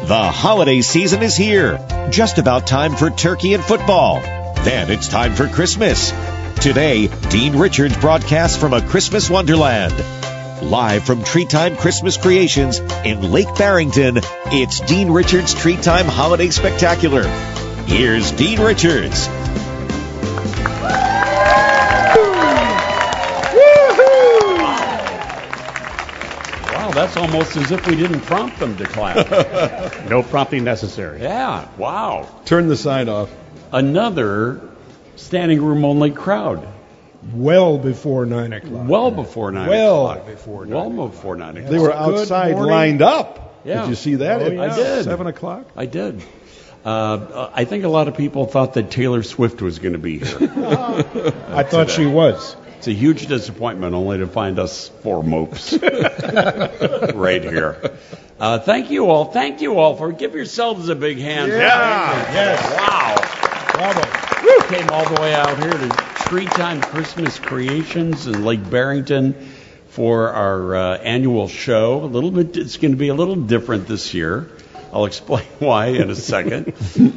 The holiday season is here. Just about time for turkey and football. Then it's time for Christmas. Today, Dean Richards broadcasts from a Christmas wonderland. Live from Treetime Christmas Creations in Lake Barrington, it's Dean Richards' Treetime Holiday Spectacular. Here's Dean Richards. That's almost as if we didn't prompt them to clap. No prompting necessary. Yeah, wow. Turn the sign off. Another standing room only crowd. Well before 9 o'clock. Well before 9 o'clock. Well before 9 o'clock. They were outside lined up. Yeah. Did you see that? Oh, yeah. I did. 7 o'clock? I did. I think a lot of people thought that Taylor Swift was going to be here. I thought she was. It's a huge disappointment only to find us four mopes right here. Thank you all. Thank you all for give yourselves a big hand. Yeah. Yes. Wow. Bravo. Woo. Came all the way out here to Treetime Christmas Creations in Lake Barrington for our annual show. It's going to be a little different this year. I'll explain why in a second.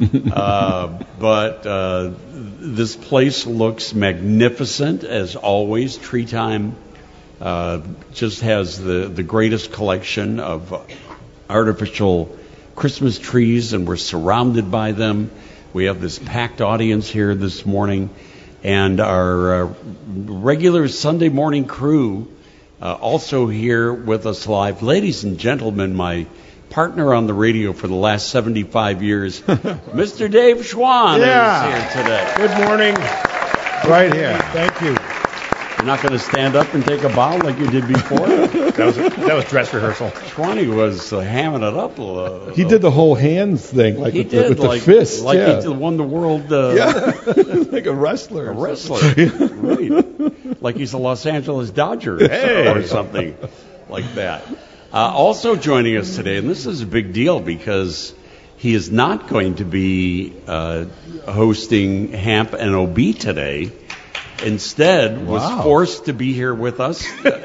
But this place looks magnificent as always. Treetime just has the greatest collection of artificial Christmas trees, and we're surrounded by them. We have this packed audience here this morning, and our regular Sunday morning crew also here with us live. Ladies and gentlemen, my partner on the radio for the last 75 years, Mr. Dave Schwan is here today. Good morning. Right here. Thank you. You're not going to stand up and take a bow like you did before? That was dress rehearsrsal. Schwani was hamming it up. He did the whole hands thing, like with the fist. Like yeah. he won the world. Like a wrestler. A wrestler. Right. Like he's a Los Angeles Dodger or something like that. Also joining us today, and this is a big deal because he is not going to be hosting Hamp and OB today. Instead, was forced to be here with us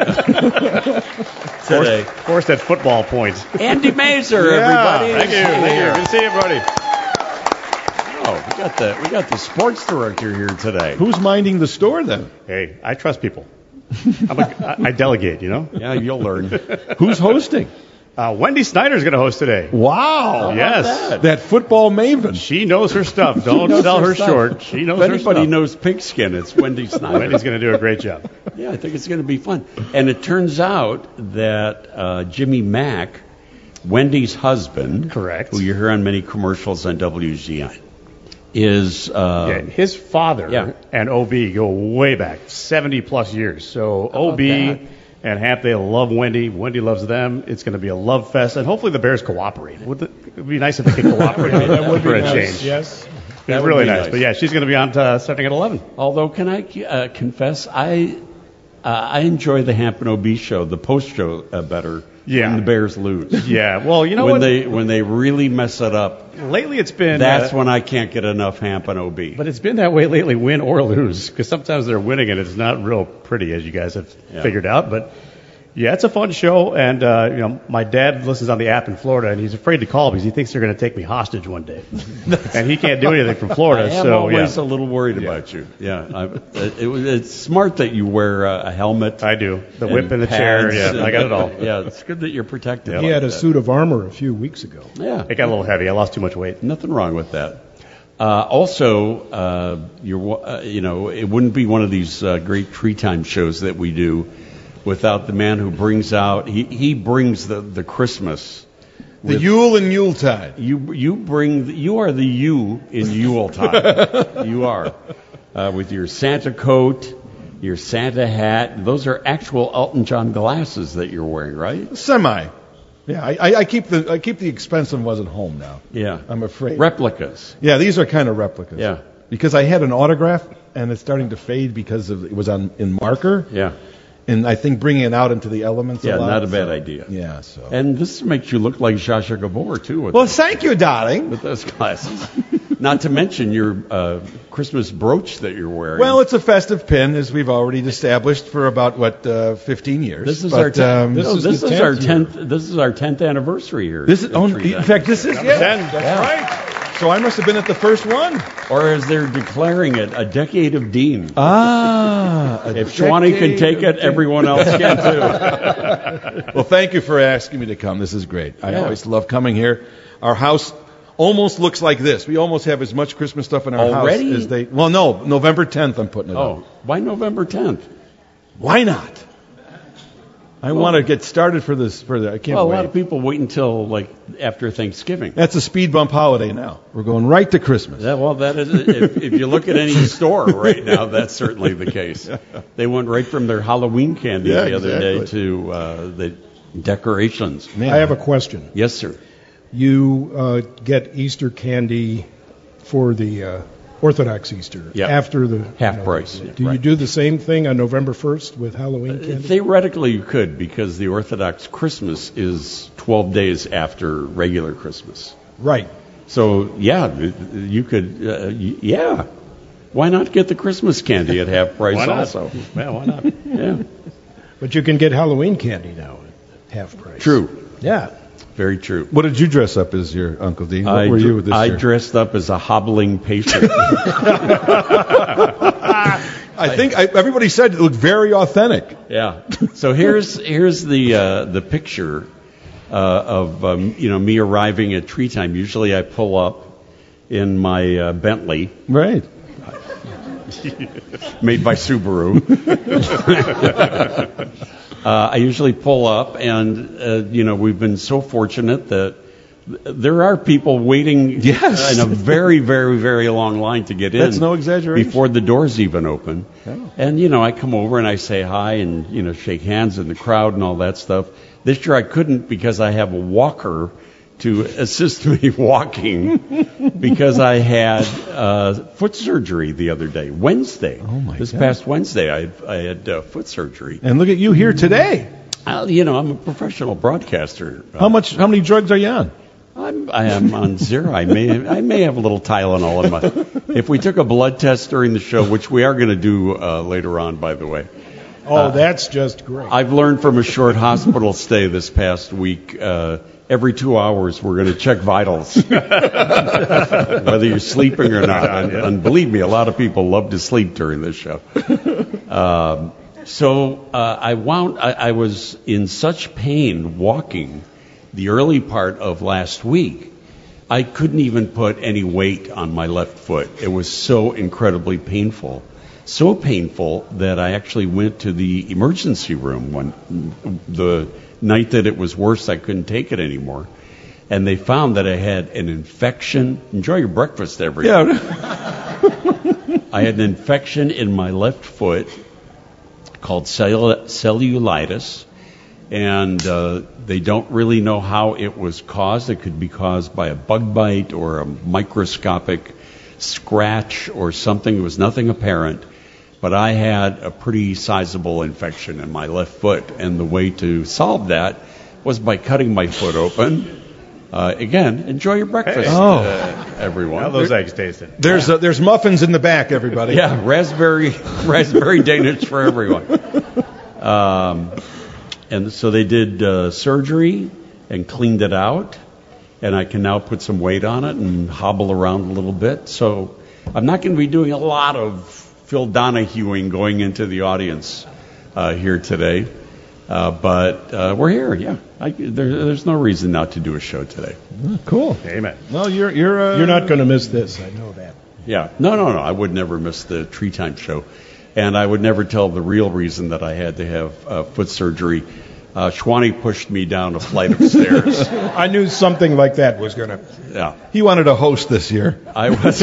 today. Forced at football points. Andy Mazer, everybody. Thank you. Good to see you, everybody. Oh, we got the sports director here today. Who's minding the store then? Hey, I trust people. I delegate, you know? Yeah, you'll learn. Who's hosting? Wendy Snyder's going to host today. Wow. Yes. That football maven. She knows her stuff. Don't sell her short. She knows her stuff. If anybody knows pigskin, it's Wendy Snyder. Wendy's going to do a great job. Yeah, I think it's going to be fun. And it turns out that Jimmy Mack, Wendy's husband, correct, who you hear on many commercials on WGN, is his father and OB go way back, 70-plus years. So OB and Hamp, they love Wendy. Wendy loves them. It's going to be a love fest, and hopefully the Bears cooperate. It would be nice if they could cooperate That would for be a nice. change. Yes. That would really nice. But yeah, she's going to be on starting at 11. Although, can I confess, I enjoy the Hamp and OB show, the post show, better when the Bears lose. Yeah, well, you know when they really mess it up. Lately, it's been that's when I can't get enough Hamp and OB. But it's been that way lately, win or lose, because sometimes they're winning and it's not real pretty, as you guys have figured out. But yeah, it's a fun show, and you know, my dad listens on the app in Florida, and he's afraid to call because he thinks they're going to take me hostage one day, and he can't do anything from Florida. I am always a little worried about you. Yeah, it's smart that you wear a helmet. I do. The whip in the chair. Yeah, I got it all. Yeah, it's good that you're protected. He had a suit of armor a few weeks ago. Yeah, it got a little heavy. I lost too much weight. Nothing wrong with that. Also, it wouldn't be one of these great tree time shows that we do without the man who brings out, he brings the Christmas. The Yule and Yuletide. You are the you in Yuletide. You are. With your Santa coat, your Santa hat. Those are actual Elton John glasses that you're wearing, right? Semi. Yeah, I keep the expensive ones at home now. Yeah. I'm afraid. Replicas. Yeah, these are kind of replicas. Yeah. Because I had an autograph, and it's starting to fade because it was in marker. Yeah. And I think bringing it out into the elements a lot. Yeah, not a bad idea. Yeah, so. And this makes you look like Zsa Zsa Gabor, too. Well, thank you, darling. With those glasses. Not to mention your Christmas brooch that you're wearing. Well, it's a festive pin, as we've already established for about 15 years. This is But, our 10th. this is our 10th. This is our 10th anniversary here. This is, at oh, Tree in Time. fact, this is That's right. So I must have been at the first one. Or as they're declaring it, a decade of Dean. If Schwanee can take it, everyone else can too. Well, thank you for asking me to come. This is great. I always love coming here. Our house almost looks like this. We almost have as much Christmas stuff in our Already? house as they. Well, no, November 10th. I'm putting it up. Oh, why November 10th? Why not? I want to get started for this. I can't Well, a wait. lot of people wait until like after Thanksgiving. That's a speed bump holiday now. We're going right to Christmas. That is. If you look at any store right now, that's certainly the case. They went right from their Halloween candy the other day to the decorations. Man. I have a question. Yes, sir. You get Easter candy for the Orthodox Easter Yeah. after the Half price. Do you do the same thing on November 1st with Halloween candy? Theoretically, you could, because the Orthodox Christmas is 12 days after regular Christmas. Right. So, yeah, you could, yeah. Why not get the Christmas candy at half price Why not? also? Well, why not? Yeah, But you can get Halloween candy now at half price. true. Yeah. Very true. What did you dress up as, your Uncle Dean? What were you this I year? dressed up as a hobbling patient. I think everybody said it looked very authentic. Yeah. So here's the picture of me arriving at Tree Time. Usually I pull up in my Bentley, Right. made by Subaru. I usually pull up, and we've been so fortunate that there are people waiting Yes. in a very, very, very long line to get in. That's no exaggeration. Before the doors even open. Oh. And, I come over and I say hi and, shake hands in the crowd and all that stuff. This year I couldn't because I have a walker to assist me walking because I had foot surgery the other day, Wednesday. Oh, my This God. past Wednesday I had foot surgery. And look at you here today. I'm a professional broadcaster. How many drugs are you on? I am on zero. I may have a little Tylenol in my. If we took a blood test during the show, which we are going to do later on, by the way. Oh, that's just great. I've learned from a short hospital stay this past week. Every 2 hours, we're going to check vitals, whether you're sleeping or not. And believe me, a lot of people love to sleep during this show. I was in such pain walking the early part of last week. I couldn't even put any weight on my left foot. It was so incredibly painful. So painful that I actually went to the emergency room the night that it was worse. I couldn't take it anymore. And they found that I had an infection. Enjoy your breakfast, everyone. Yeah. I had an infection in my left foot called cellulitis. And they don't really know how it was caused. It could be caused by a bug bite or a microscopic scratch or something. It was nothing apparent. But I had a pretty sizable infection in my left foot. And the way to solve that was by cutting my foot open. Again, enjoy your breakfast, everyone. How those eggs tasted? There's muffins in the back, everybody. Yeah, raspberry Danish for everyone. And so they did surgery and cleaned it out, and I can now put some weight on it and hobble around a little bit. So I'm not going to be doing a lot of Phil Donahueing going into the audience here today, but we're here. Yeah, there's no reason not to do a show today. Cool. Amen. Well, you're not going to miss this. I know that. Yeah, no. I would never miss the Tree Time show. And I would never tell the real reason that I had to have foot surgery. Schwanee pushed me down a flight of stairs. I knew something like that was going to. Yeah. He wanted to host this year. I was.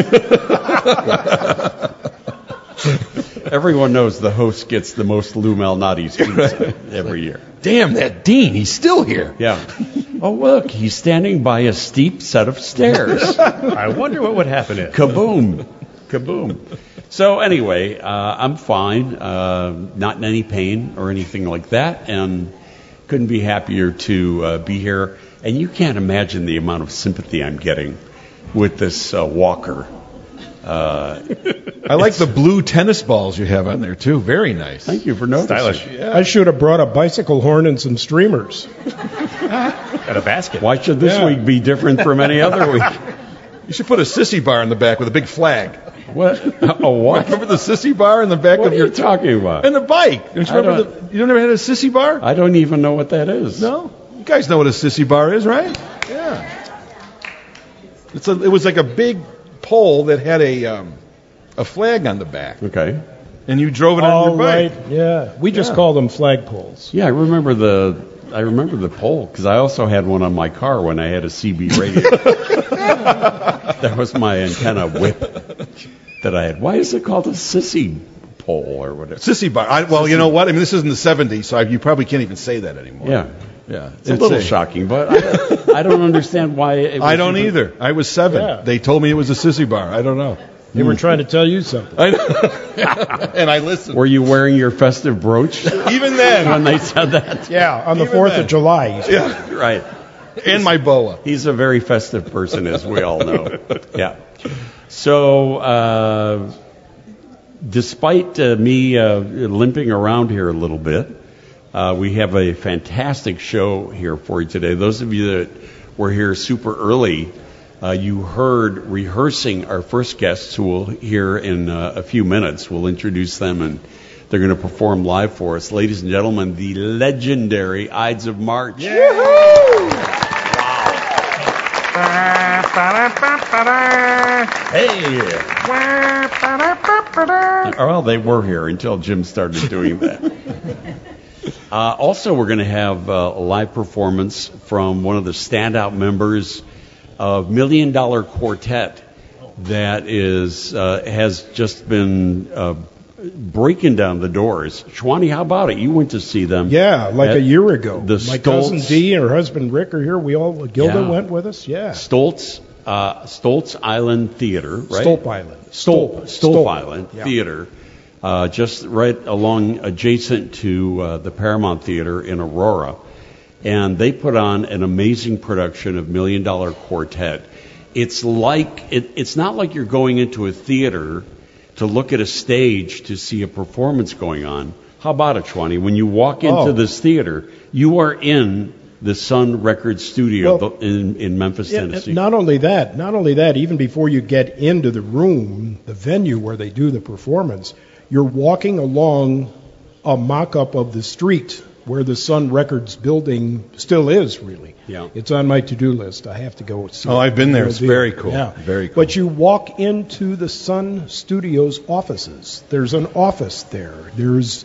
Everyone knows the host gets the most Lou Malnati's pizza every year. Damn, that Dean, he's still here. Yeah. Oh, look, he's standing by a steep set of stairs. I wonder what would happen if. Kaboom. Kaboom. So anyway, I'm fine, not in any pain or anything like that, and couldn't be happier to be here. And you can't imagine the amount of sympathy I'm getting with this walker. I like the blue tennis balls you have on there, too. Very nice. Thank you for noticing. Stylish. Yeah. I should have brought a bicycle horn and some streamers. Got a basket. Why should this week be different from any other week? You should put a sissy bar in the back with a big flag. What? A what? Remember the sissy bar in the back What of are your... you talking about? And the bike. Don't you remember you never had a sissy bar? I don't even know what that is. No? You guys know what a sissy bar is, right? Yeah. It was like a big pole that had a flag on the back. Okay. And you drove it on your bike. Right. Yeah. We just call them flagpoles. Yeah, I remember the pole because I also had one on my car when I had a CB radio. That was my antenna whip that I had. Why is it called a sissy pole or whatever? Sissy bar. Well, you know what? I mean, this is in the 70s, so you probably can't even say that anymore. Yeah. Yeah. It's a little shocking, but I don't understand why. I don't either. I was 7. Yeah. They told me it was a sissy bar. I don't know. They were trying to tell you something. I know. And I listened. Were you wearing your festive brooch Even then. when they said that? Yeah, on the Even 4th then. of July. Yeah. Right. And my boa. He's a very festive person, as we all know. Yeah. So, despite me limping around here a little bit, we have a fantastic show here for you today. Those of you that were here super early, you heard rehearsing our first guests who we'll hear in a few minutes. We'll introduce them, and they're going to perform live for us. Ladies and gentlemen, the legendary Ides of March. Hey! Well, they were here until Jim started doing that. Also, we're going to have a live performance from one of the standout members of $1 Million Quartet that has just been breaking down the doors. Shwani, how about it? You went to see them. Yeah, like a year ago. My cousin Stoltz- Dee and her husband Rick are here. Gilda went with us. Yeah. Stoltz Island Theater, right? Stolp Island. Stolp Island Yeah. Theater, just right adjacent to the Paramount Theater in Aurora. And they put on an amazing production of $1 Million Quartet. It's not like you're going into a theater to look at a stage to see a performance going on. How about it, Shwani? When you walk into this theater, you are in the Sun Records studio in Memphis, Tennessee. Not only that, even before you get into the room, the venue where they do the performance, you're walking along a mock-up of the street where the Sun Records building still is, really. Yeah. It's on my to-do list. I have to go see it. Oh, I've been there. It's Real very deal. cool. Yeah. Very cool. But you walk into the Sun Studios offices. There's an office there. There's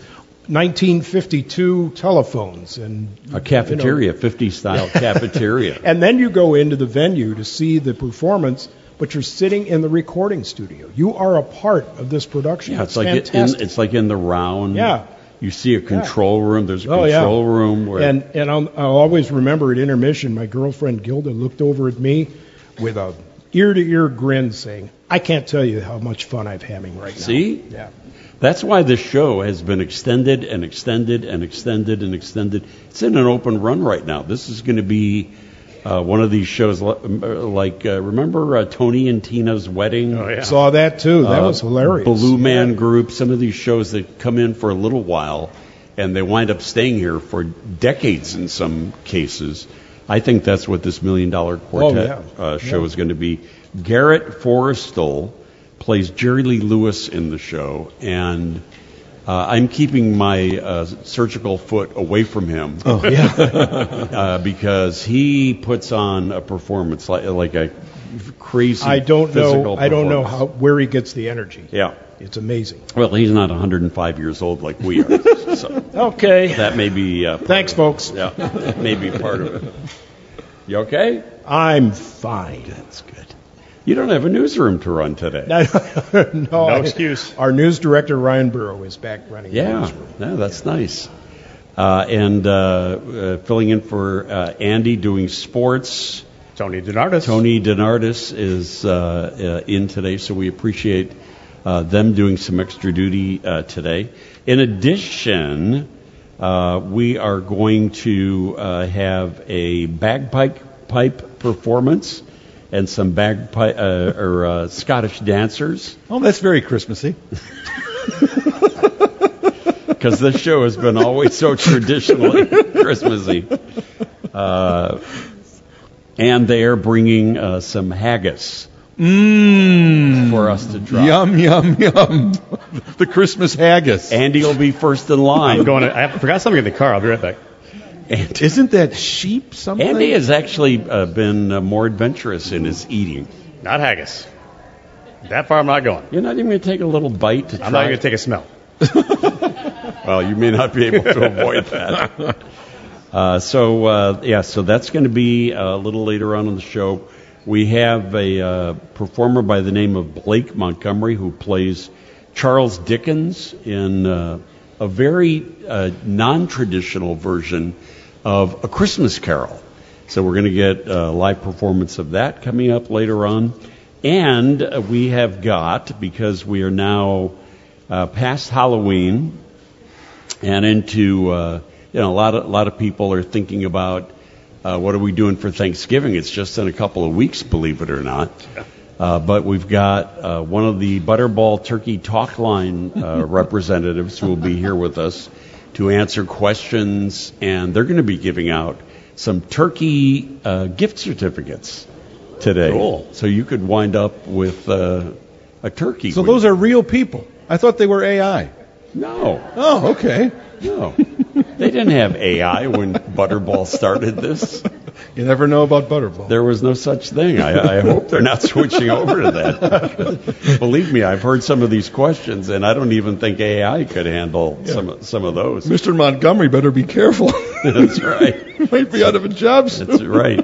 1952 telephones and A cafeteria, 50-style cafeteria. And then you go into the venue to see the performance, but you're sitting in the recording studio. You are a part of this production. Yeah, it's like fantastic. in the round. Yeah. You see a control room. There's a Oh, yeah. control room where And I'll always remember at intermission, my girlfriend Gilda looked over at me with a ear-to-ear grin saying, I can't tell you how much fun I'm having right now. See? Yeah. That's why this show has been extended and extended and extended and extended. It's in an open run right now. This is going to be one of these shows remember Tony and Tina's Wedding? Oh, yeah. Saw that too. That was hilarious. Blue Man Group, some of these shows that come in for a little while and they wind up staying here for decades in some cases. I think that's what this $1 Million Quartet show is going to be. Garrett Forrestal plays Jerry Lee Lewis in the show, and I'm keeping my surgical foot away from him. Oh, yeah. Because he puts on a performance like a crazy I don't know performance. where he gets the energy. Yeah. It's amazing. Well, he's not 105 years old like we are. So Okay. that may be Thanks, folks. Yeah, that may be part of it. You okay? I'm fine. That's good. You don't have a newsroom to run today. No excuse. Our news director, Ryan Burrow, is back running the Yeah, newsroom. yeah, that's nice. And filling in for Andy doing sports. Tony DiNardis. Tony DiNardis is in today, so we appreciate them doing some extra duty today. In addition, we are going to have a bagpipe performance and some bagpipe Scottish dancers. Oh, that's very Christmassy. Because this show has been always so traditionally Christmassy. And they are bringing some haggis for us to try. Yum, yum, yum. The Christmas haggis. Andy will be first in line. I forgot something in the car. I'll be right back. Isn't that sheep something? Andy has actually been more adventurous in his eating. Not haggis. That far I'm not going. You're not even going to take a little bite to try? I'm not going to take a smell. Well, you may not be able to avoid that. So that's going to be a little later on in the show. We have a performer by the name of Blake Montgomery who plays Charles Dickens in a very non-traditional version of A Christmas Carol. So we're going to get a live performance of that coming up later on. And we have got, because we are now past Halloween and into, a lot of people are thinking about what are we doing for Thanksgiving. It's just in a couple of weeks, believe it or not. But we've got one of the Butterball Turkey Talk Line representatives who will be here with us to answer questions, and they're going to be giving out some turkey gift certificates today. Cool. So you could wind up with a turkey. So those are real people. I thought they were AI. No. Oh, okay. No. They didn't have AI when Butterball started this. You never know about Butterball. There was no such thing. I hope they're not switching over to that. Believe me, I've heard some of these questions, and I don't even think AI could handle some of those. Mr. Montgomery better be careful. That's right. He might be out of a job soon. That's right.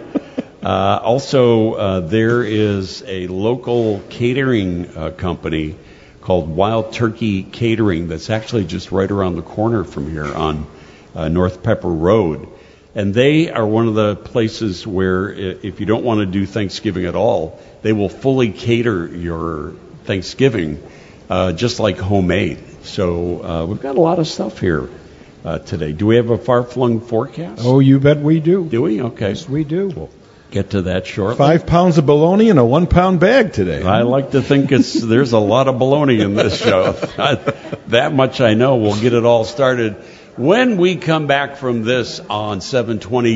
Also, there is a local catering company called Wild Turkey Catering that's actually just right around the corner from here on North Pepper Road. And they are one of the places where if you don't want to do Thanksgiving at all, they will fully cater your Thanksgiving just like homemade. So we've got a lot of stuff here today. Do we have a far-flung forecast? Oh, you bet we do. Do we? Okay. Yes, we do. We'll get to that shortly. 5 pounds of bologna in a 1 pound bag today. I like to think there's a lot of baloney in this show. That much I know. We'll get it all started when we come back from this on 720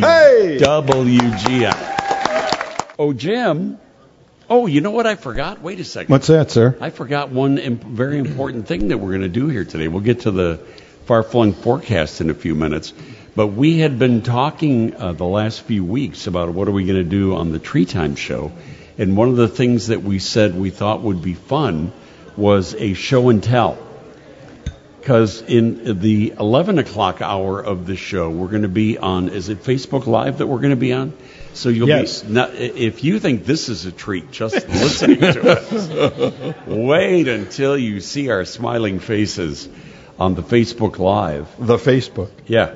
WGN. Oh, Jim. Oh, you know what I forgot? Wait a second. What's that, sir? I forgot one very important thing that we're going to do here today. We'll get to the far-flung forecast in a few minutes. But we had been talking the last few weeks about what are we going to do on the Tree Time show. And one of the things that we said we thought would be fun was a show and tell. Because in the 11 o'clock hour of the show, we're going to be on, is it Facebook Live that we're going to be on? So you'll be, if you think this is a treat, just listening to it, wait until you see our smiling faces on the Facebook Live. The Facebook. Yeah.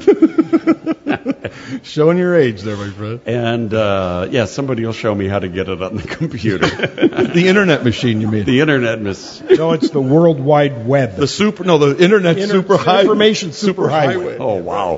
Showing your age there, my friend. And, somebody will show me how to get it on the computer. The internet machine, you mean? The internet No, it's the World Wide Web. The internet information superhighway. Oh, wow.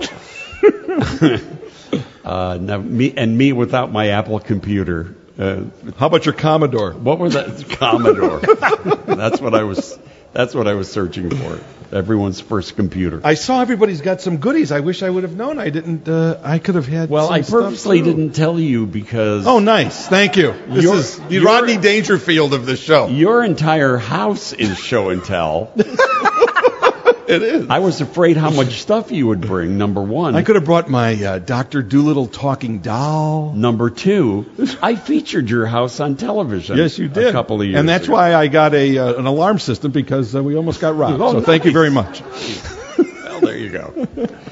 Now me without my Apple computer. How about your Commodore? What was that? Commodore. That's what I was searching for. Everyone's first computer. I saw everybody's got some goodies. I wish I would have known. I didn't. I could have had. Well, some I purposely stuff didn't tell you because. Oh, nice. Thank you. This is the Rodney Dangerfield of this show. Your entire house is show and tell. It is. I was afraid how much stuff you would bring, number one. I could have brought my Dr. Dolittle talking doll. Number two, I featured your house on television. Yes, you did. A couple of years and that's ago. why I got an alarm system, because we almost got robbed. Oh, so nice. Thank you very much. Well, there you go.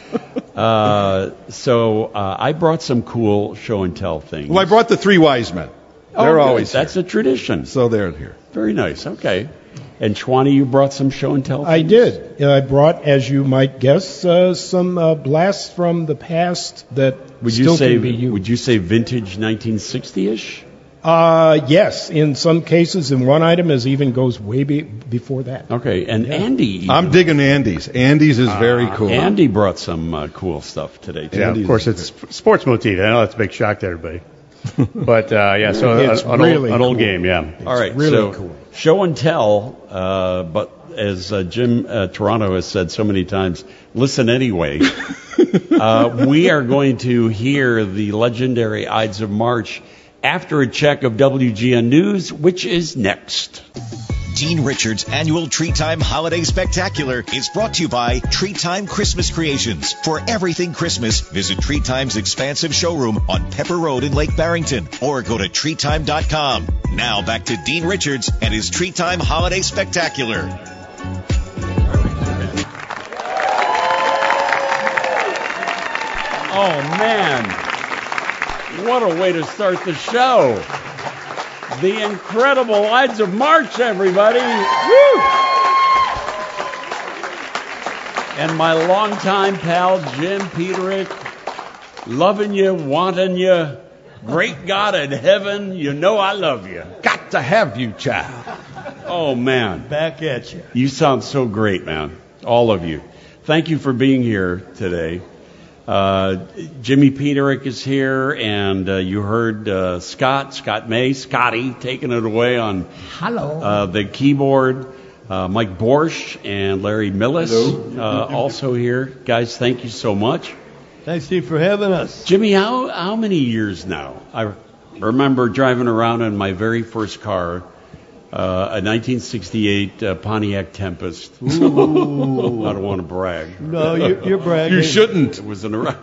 I brought some cool show and tell things. Well, I brought the 3 wise men. They're always here. That's a tradition. So they're here. Very nice. Okay. And Chwani, you brought some show and tell things? I did. I brought, as you might guess, some blasts from the past that still can be used. Would you say vintage 1960-ish? Yes. In some cases, in one item, as even goes way before that. Okay. And Andy. I'm digging Andy's. Andy's is very cool. Andy brought some cool stuff today, too. Yeah, of course, it's sports motif. I know that's a big shock to everybody. But so It's an really old cool. game, yeah. All right, really so cool. show and tell, but as Jim Toronto has said so many times, listen anyway. We are going to hear the legendary Ides of March after a check of WGN News, which is next. Dean Richards' annual Tree Time Holiday Spectacular is brought to you by Tree Time Christmas Creations. For everything Christmas, visit Tree Time's expansive showroom on Pepper Road in Lake Barrington or go to treetime.com. Now back to Dean Richards and his Tree Time Holiday Spectacular. Oh, man. What a way to start the show. The incredible Ides of March, everybody. Woo! And my longtime pal, Jim Peterick, loving you, wanting you. Great God in heaven, you know I love you. Got to have you, child. Oh, man. Back at you. You sound so great, man. All of you. Thank you for being here today. Jimmy Peterick is here, and you heard Scott May, Scotty, taking it away on the keyboard. Mike Borsch and Larry Millis also here. Guys, thank you so much. Thanks, Steve, for having us. Jimmy, how many years now? I remember driving around in my very first car, a 1968 Pontiac Tempest. Ooh. I don't want to brag. No, you're bragging. You shouldn't. It was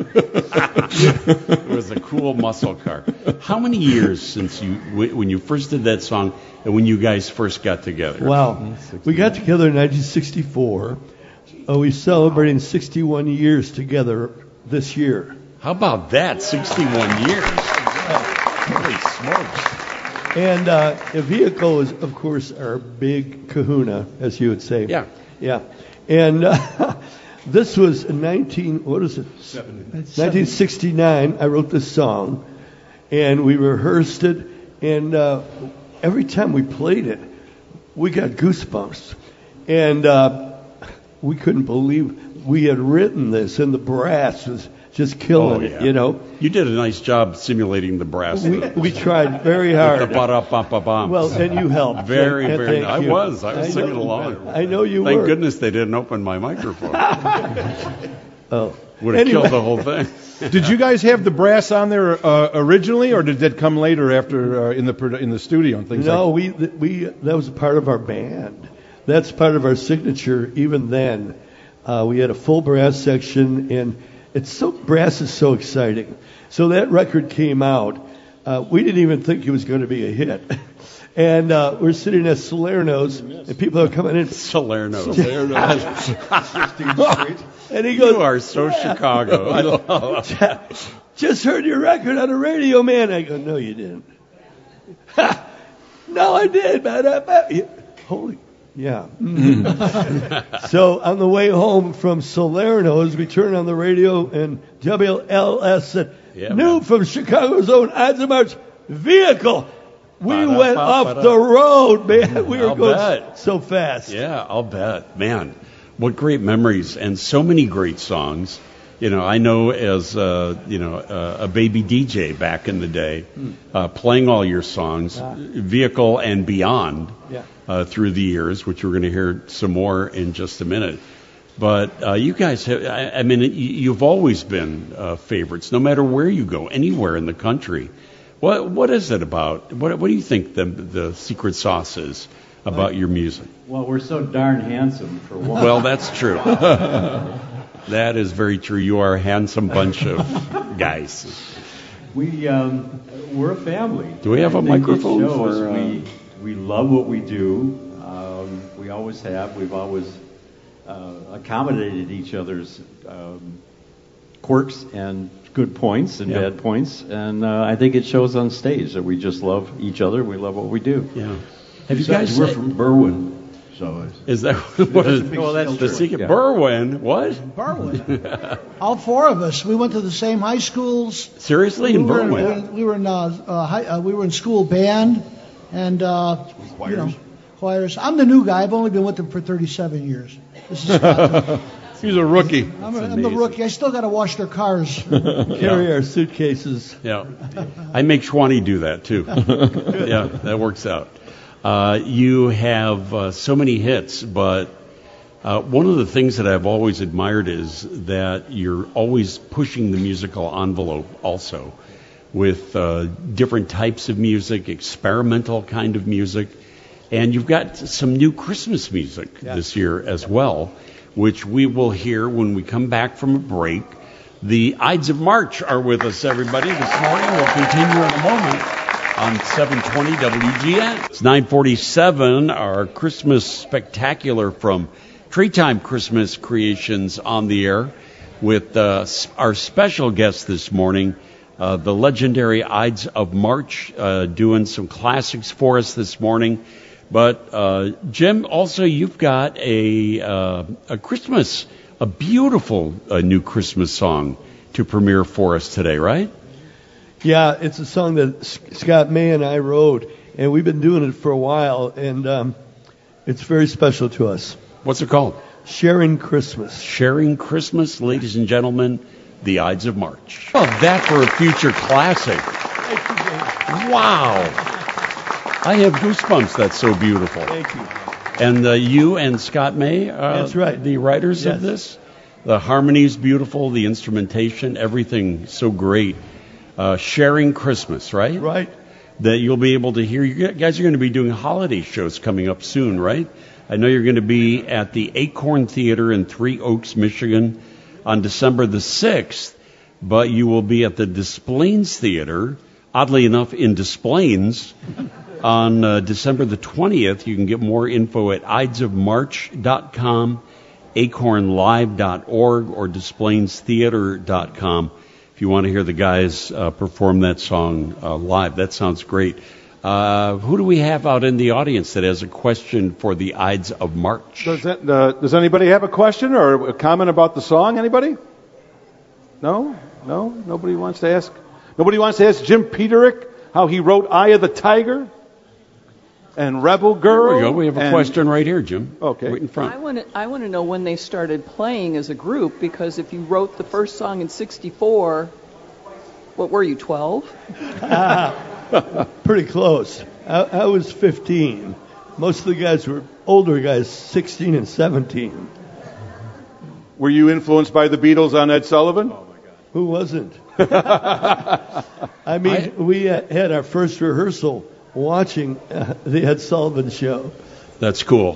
it was a cool muscle car. How many years since when you first did that song and when you guys first got together? Wow. We got together in 1964. We're celebrating 61 years together this year. How about that? 61 years. Holy smokes. And a vehicle is, of course, our big kahuna, as you would say. Yeah. Yeah. And this was 1969. I wrote this song, and we rehearsed it. And every time we played it, we got goosebumps. And we couldn't believe we had written this, and the brass was just killing it, you know. You did a nice job simulating the brass. We tried very hard. The ba-da-ba-ba-bum. Well, and you helped. Very, and very thank nice. you. I was singing along. I know you Thank were. goodness they didn't open my microphone. Oh. Would have killed the whole thing. Did you guys have the brass on there originally, or did that come later after in the studio and things No, like that? we that was a part of our band. That's part of our signature. Even then, we had a full brass section, and brass is so exciting. So that record came out. We didn't even think it was going to be a hit. And we're sitting at Salerno's, and people are coming in. Salerno. And he goes, You are so Chicago. I love it. just heard your record on the radio, man. I go, no, you didn't. No, I did, man. Holy, yeah. So on the way home from Salerno's, we turned on the radio, and WLS said, new from Chicago's own Ides of March vehicle. We went off the road, man. We were going so fast. Yeah, I'll bet. Man, what great memories and so many great songs. You know, I know as, a baby DJ back in the day, playing all your songs, Vehicle and beyond, through the years, which we're going to hear some more in just a minute. But you guys have, you've always been favorites, no matter where you go, anywhere in the country. What is it about? What do you think the secret sauce is about your music? Well, we're so darn handsome, for one. Well, that's true. That is very true. You are a handsome bunch of guys. We're a family. Do we have a microphone for? We love what we do. We always have. We've always accommodated each other's quirks and good points and bad points, and I think it shows on stage that we just love each other. We love what we do. Yeah. Have you guys? We're from Berwyn. So is that what is? Well, that's the true. secret. Yeah. Berwyn. What? Berwyn. All four of us. We went to the same high schools. Seriously, in Berwyn. We were in school band and choirs. I'm the new guy. I've only been with them for 37 years. This is Scott. He's a rookie. I'm the rookie. I still got to wash their cars. Carry our suitcases. Yeah. I make Schwani do that, too. Yeah, that works out. You have so many hits, but one of the things that I've always admired is that you're always pushing the musical envelope also with different types of music, experimental kind of music. And you've got some new Christmas music this year as well, which we will hear when we come back from a break. The Ides of March are with us, everybody, this morning. We'll continue in a moment on 720 WGN. It's 9:47, our Christmas spectacular from Treetime Christmas Creations on the air with our special guest this morning, the legendary Ides of March, doing some classics for us this morning. But Jim, also you've got a Christmas, a beautiful new Christmas song to premiere for us today, right? Yeah, it's a song that Scott May and I wrote, and we've been doing it for a while, and it's very special to us. What's it called? Sharing Christmas. Sharing Christmas, ladies and gentlemen, the Ides of March. Oh, that for a future classic. Wow. I have goosebumps. That's so beautiful. Thank you. And you and Scott May are That's right. the writers of this? The harmony's beautiful, the instrumentation, everything so great. Sharing Christmas, right? Right. That you'll be able to hear. You guys are going to be doing holiday shows coming up soon, right? I know you're going to be at the Acorn Theater in Three Oaks, Michigan on December the 6th, but you will be at the Des Plaines Theater, oddly enough, in Des Plaines, on December the 20th. You can get more info at idesofmarch.com, acornlive.org, or desplainestheater.com if you want to hear the guys perform that song live. That sounds great. Who do we have out in the audience that has a question for the Ides of March? Does anybody have a question or a comment about the song? Anybody? No? Nobody wants to ask? Nobody wants to ask Jim Peterick how he wrote Eye of the Tiger and Rebel Girl? There we go. We have a question right here, Jim. Okay. Right in front. I want to know when they started playing as a group, because if you wrote the first song in '64, what were you, 12? Pretty close. I was 15. Most of the guys were older guys, 16 and 17. Were you influenced by the Beatles on Ed Sullivan? Oh, my God. Who wasn't? I mean, we had our first rehearsal watching the Ed Sullivan show. That's cool.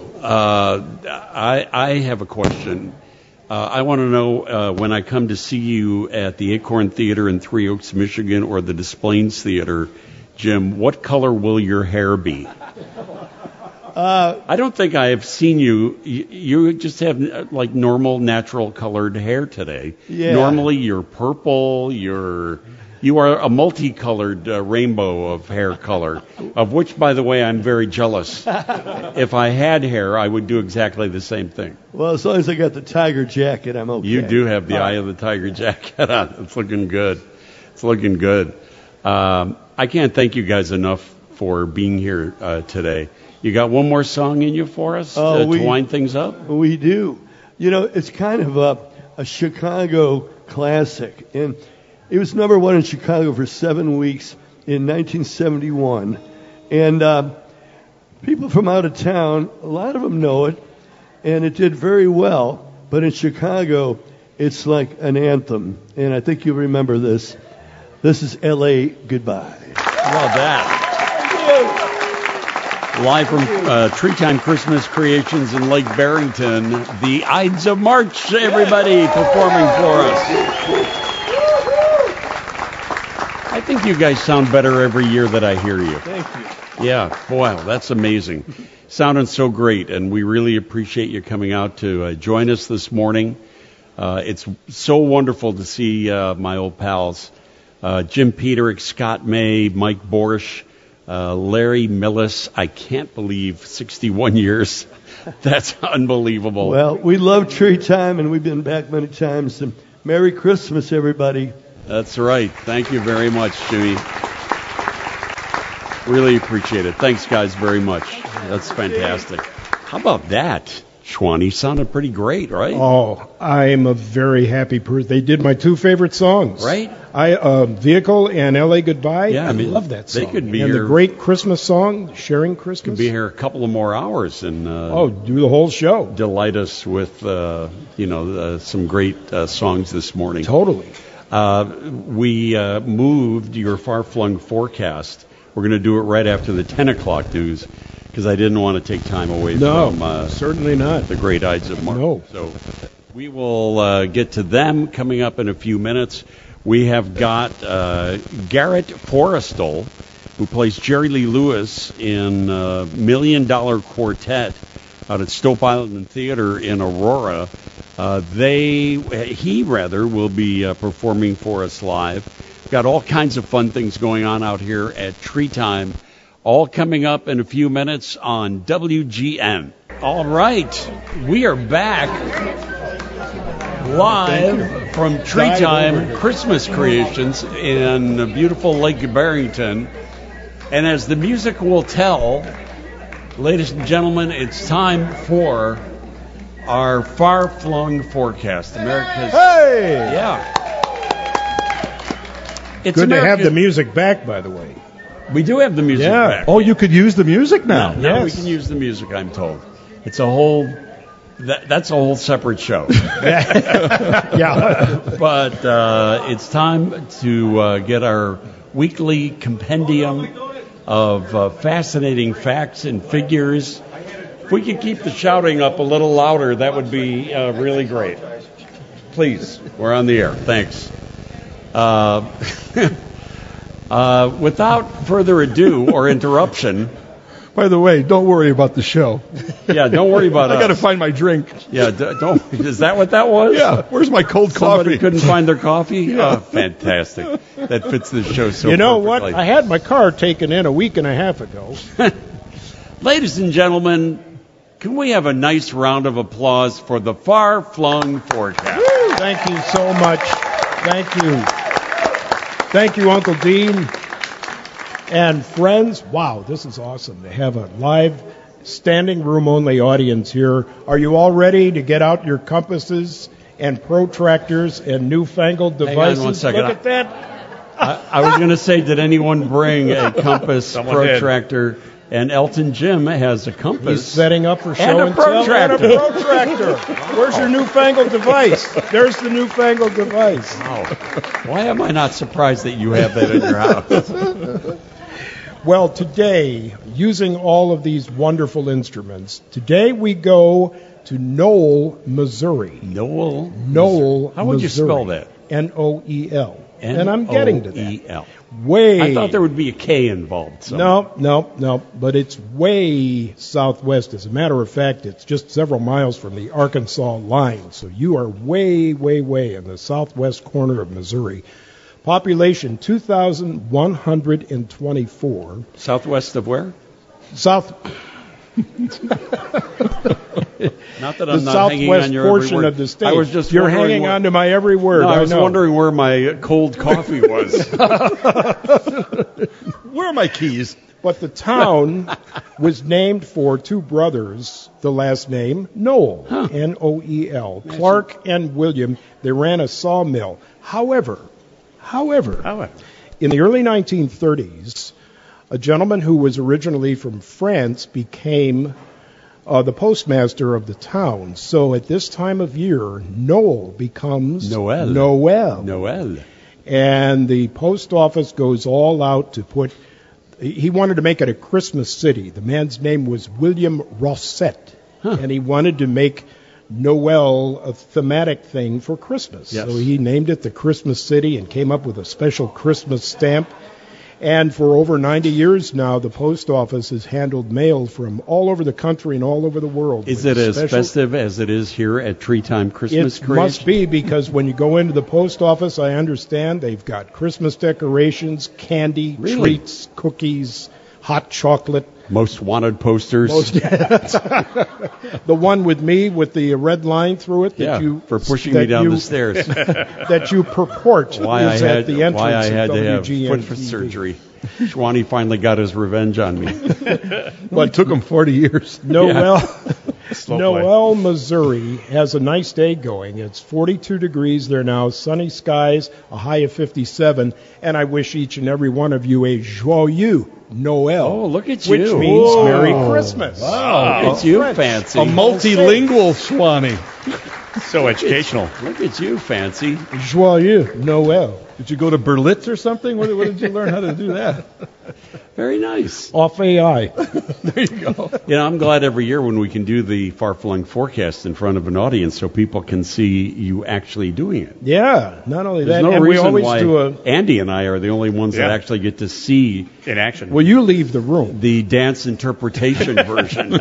I have a question. I want to know when I come to see you at the Acorn Theater in Three Oaks, Michigan, or the Des Plaines Theater, Jim, what color will your hair be? I don't think I have seen you. You just have like normal, natural colored hair today. Yeah. Normally, you're purple. You are a multicolored rainbow of hair color, of which, by the way, I'm very jealous. If I had hair, I would do exactly the same thing. Well, as long as I got the tiger jacket, I'm okay. You do have the Eye of the Tiger jacket on. It's looking good. It's looking good. I can't thank you guys enough for being here today. You got one more song in you for us to wind things up? We do. You know, it's kind of a Chicago classic. And it was number one in Chicago for 7 weeks in 1971. And people from out of town, a lot of them know it, and it did very well. But in Chicago, it's like an anthem. And I think you'll remember this. This is L.A. Goodbye. Love that. Live from Treetime Christmas Creations in Lake Barrington, the Ides of March, everybody performing for us. I think you guys sound better every year that I hear you. Thank you. Yeah, wow, that's amazing. Sounding so great, and we really appreciate you coming out to join us this morning. It's so wonderful to see my old pals, Jim Peterick, Scott May, Mike Borsch, Larry Millis. I can't believe 61 years. That's unbelievable. Well, we love Tree Time, and we've been back many times. And Merry Christmas, everybody. That's right. Thank you very much, Jimmy. Really appreciate it. Thanks, guys, very much. That's fantastic. How about that? Schwani sounded pretty great, right? Oh, I'm a very happy person. They did my two favorite songs. Right? Vehicle and L.A. Goodbye. Yeah, I love that song. They could be and here. The great Christmas song, Sharing Christmas. Could be here a couple of more hours and do the whole show. Delight us with some great songs this morning. Totally. We moved your far-flung forecast. We're going to do it right after the 10 o'clock news because I didn't want to take time away from certainly not. The great Ides of March. No. So we will get to them coming up in a few minutes. We have got Garrett Forrestal, who plays Jerry Lee Lewis in $1 Million Quartet out at Stope Island Theater in Aurora. He will be performing for us live. We've got all kinds of fun things going on out here at Tree Time, all coming up in a few minutes on WGN. All right, we are back live from Tree Time Christmas Creations in beautiful Lake Barrington. And as the music will tell, ladies and gentlemen, it's time for our far-flung forecast. America's... Hey! Yeah. It's good to have the music back, by the way. We do have the music back. Oh, you could use the music now. Now we can use the music, I'm told. It's a whole... That's a whole separate show. Yeah. But it's time to get our weekly compendium of fascinating facts and figures. If we could keep the shouting up a little louder, that would be really great. Please, we're on the air. Thanks. Without further ado or interruption. By the way, don't worry about the show. Yeah, don't worry about us. I got to find my drink. Yeah, don't. Is that what that was? Yeah. Where's my cold Somebody coffee? couldn't find their coffee? Yeah. Oh, fantastic. That fits the show so You know perfectly. what? I had my car taken in a week and a half ago. Ladies and gentlemen, can we have a nice round of applause for the far-flung forecast? Woo! Thank you so much. Thank you. Thank you, Uncle Dean. And friends, wow, this is awesome to have a live standing room only audience here. Are you all ready to get out your compasses and protractors and newfangled devices? Hang on one second. Look at that. I was going to say, did anyone bring a compass, Someone protractor? And Elton Jim has a compass. He's setting up for show and a protractor. And a protractor. Where's your newfangled device? There's the newfangled device. Wow. Why am I not surprised that you have that in your house? Well, today, using all of these wonderful instruments, today we go to Noel, Missouri. Noel? How would you Missouri. spell that? N-O-E-L. And I'm getting to that. N-O-E-L. Way. I thought there would be a K involved. Somewhere. No. But it's way southwest. As a matter of fact, it's just several miles from the Arkansas line. So you are way, way, way in the southwest corner of Missouri. Population 2,124. Southwest of where? South. Not that the I'm not hanging on southwest your portion every word. of the state. I was just You're wondering hanging on to my every word. No, I was know. wondering where my cold coffee was. Where are my keys? But the town was named for two brothers, the last name Noel, N-O-E-L. Clark and William. They ran a sawmill. However, in the early 1930s, a gentleman who was originally from France became the postmaster of the town. So at this time of year, Noel becomes Noel. And the post office goes all out to put... He wanted to make it a Christmas city. The man's name was William Rosset. And he wanted to make Noel a thematic thing for Christmas. Yes. So he named it the Christmas City and came up with a special Christmas stamp. And for over 90 years now, the post office has handled mail from all over the country and all over the world. Is it as festive as it is here at Tree Time Christmas Creation? It must be, because when you go into the post office, I understand they've got Christmas decorations, candy, treats, cookies, hot chocolate. Most wanted posters. The one with me with the red line through it that you for pushing me down the stairs. That you purport is at the entrance why I had of to have WGN foot TV. surgery. Schwani finally got his revenge on me. Well, it took him 40 years. Noel Noel, Missouri has a nice day going. It's 42 degrees there now, sunny skies, a high of 57, and I wish each and every one of you a joyeux Noel. Oh, look at you. Which means Merry Christmas. Wow. Look at you, French. fancy. A multilingual Swanee. So educational. Look at you, fancy. Joyeux Noel. Did you go to Berlitz or something? What did you learn how to do that? Very nice. Off AI. There you go. You know, I'm glad every year when we can do the far-flung forecast in front of an audience so people can see you actually doing it. Yeah, not only There's that, no and we reason always why do a... Andy and I are the only ones that actually get to see in action. Well, you leave the room. The dance interpretation version.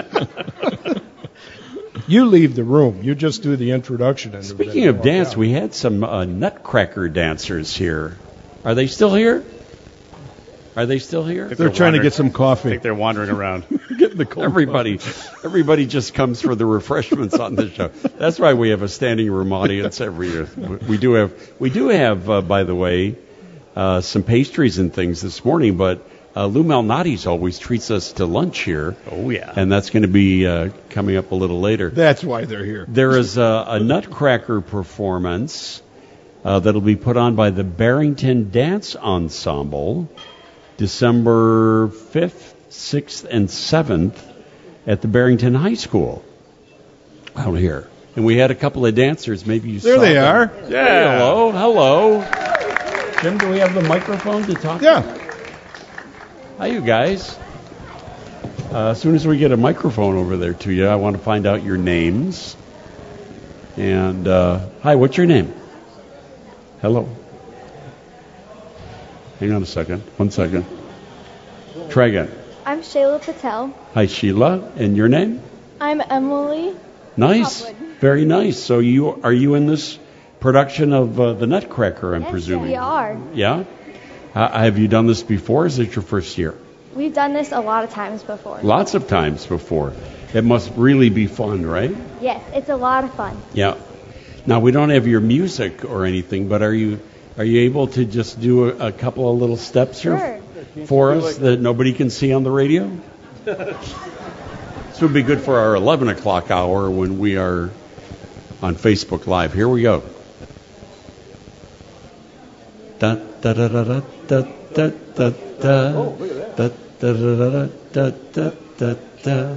You leave the room. You just do the introduction. And Speaking of dance, we had some Nutcracker dancers here. Are they still here? Are they still here? They're trying to get some coffee. I think they're wandering around. Getting the cold Everybody just comes for the refreshments on the show. That's why we have a standing room audience every year. We do have, by the way, some pastries and things this morning, but Lou Malnati's always treats us to lunch here. Oh, yeah. And that's going to be coming up a little later. That's why they're here. There is a Nutcracker performance that'll be put on by the Barrington Dance Ensemble December 5th, 6th, and 7th at the Barrington High School out here. And we had a couple of dancers. Maybe you saw them. There they are. Yeah. Hey, hello. Jim, do we have the microphone to talk to? Yeah. Hi, you guys. As soon as we get a microphone over there to you, I want to find out your names. And, hi, what's your name? Hello. Hang on a second. 1 second. Try again. I'm Shayla Patel. Hi, Sheila. And your name? I'm Emily. Nice. Hopwood. Very nice. So are you in this production of the Nutcracker, I'm Yes, presuming? we are. Yeah? Have you done this before? Is it your first year? We've done this a lot of times before. Lots of times before. It must really be fun, right? Yes, it's a lot of fun. Yeah. Now, we don't have your music or anything, but are you able to just do a couple of little steps here for us that nobody can see on the radio? This would be good for our 11 o'clock hour when we are on Facebook Live. Here we go. Da da da da da da da da da. Oh, look at that. Da da da da da da da.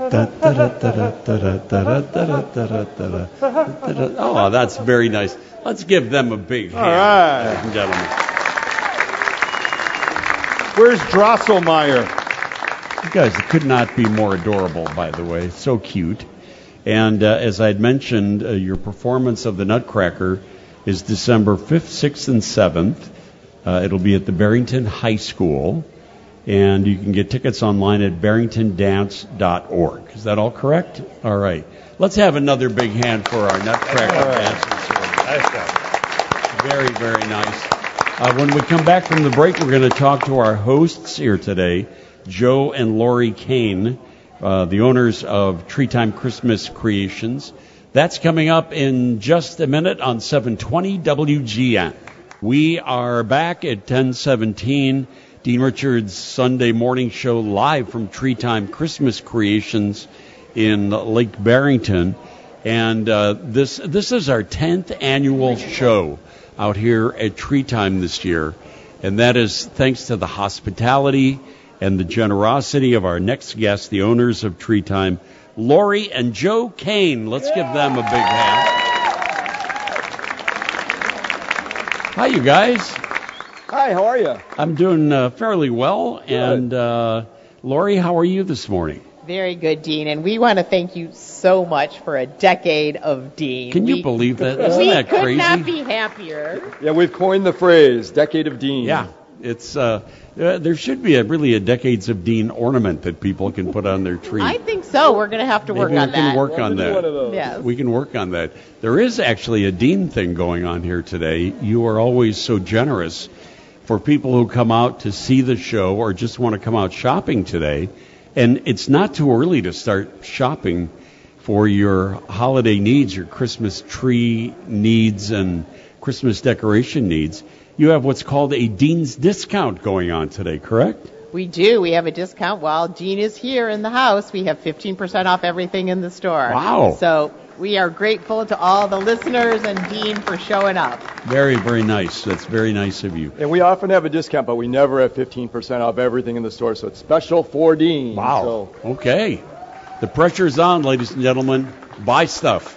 Oh, that's very nice. Let's give them a big hand, all right, ladies and gentlemen. Where's Drosselmeyer? You guys could not be more adorable, by the way. So cute. And as I had mentioned, your performance of the Nutcracker is December 5th, 6th, and 7th. It'll be at the Barrington High School. And you can get tickets online at barringtondance.org. Is that all correct? All right. Let's have another big hand for our Nutcracker dancers. Nice job. Very, very nice. When we come back from the break, we're going to talk to our hosts here today, Joe and Lori Kane, the owners of Treetime Christmas Creations. That's coming up in just a minute on 720 WGN. We are back at 1017. Dean Richards' Sunday morning show live from Treetime Christmas Creations in Lake Barrington. And this is our 10th annual show out here at Treetime this year. And that is thanks to the hospitality and the generosity of our next guests, the owners of Treetime, Lori and Joe Kane. Let's give them a big hand. Hi, you guys. Hi, how are you? I'm doing fairly well. Good. And Lori, how are you this morning? Very good, Dean. And we want to thank you so much for a decade of Dean. Can you believe that? Isn't that crazy? We could not be happier. Yeah, we've coined the phrase, Decade of Dean. Yeah, it's there should be really a Decades of Dean ornament that people can put on their tree. I think so. We're going to have to work on that. We can work on that. One of those. Yes. We can work on that. There is actually a Dean thing going on here today. You are always so generous for people who come out to see the show or just want to come out shopping today. And it's not too early to start shopping for your holiday needs, your Christmas tree needs and Christmas decoration needs. You have what's called a Dean's discount going on today, correct? We do. We have a discount while Dean is here in the house. We have 15% off everything in the store. Wow. So we are grateful to all the listeners and Dean for showing up. Very, very nice. That's very nice of you. And we often have a discount, but we never have 15% off everything in the store, so it's special for Dean. Wow. So. Okay. The pressure's on, ladies and gentlemen. Buy stuff.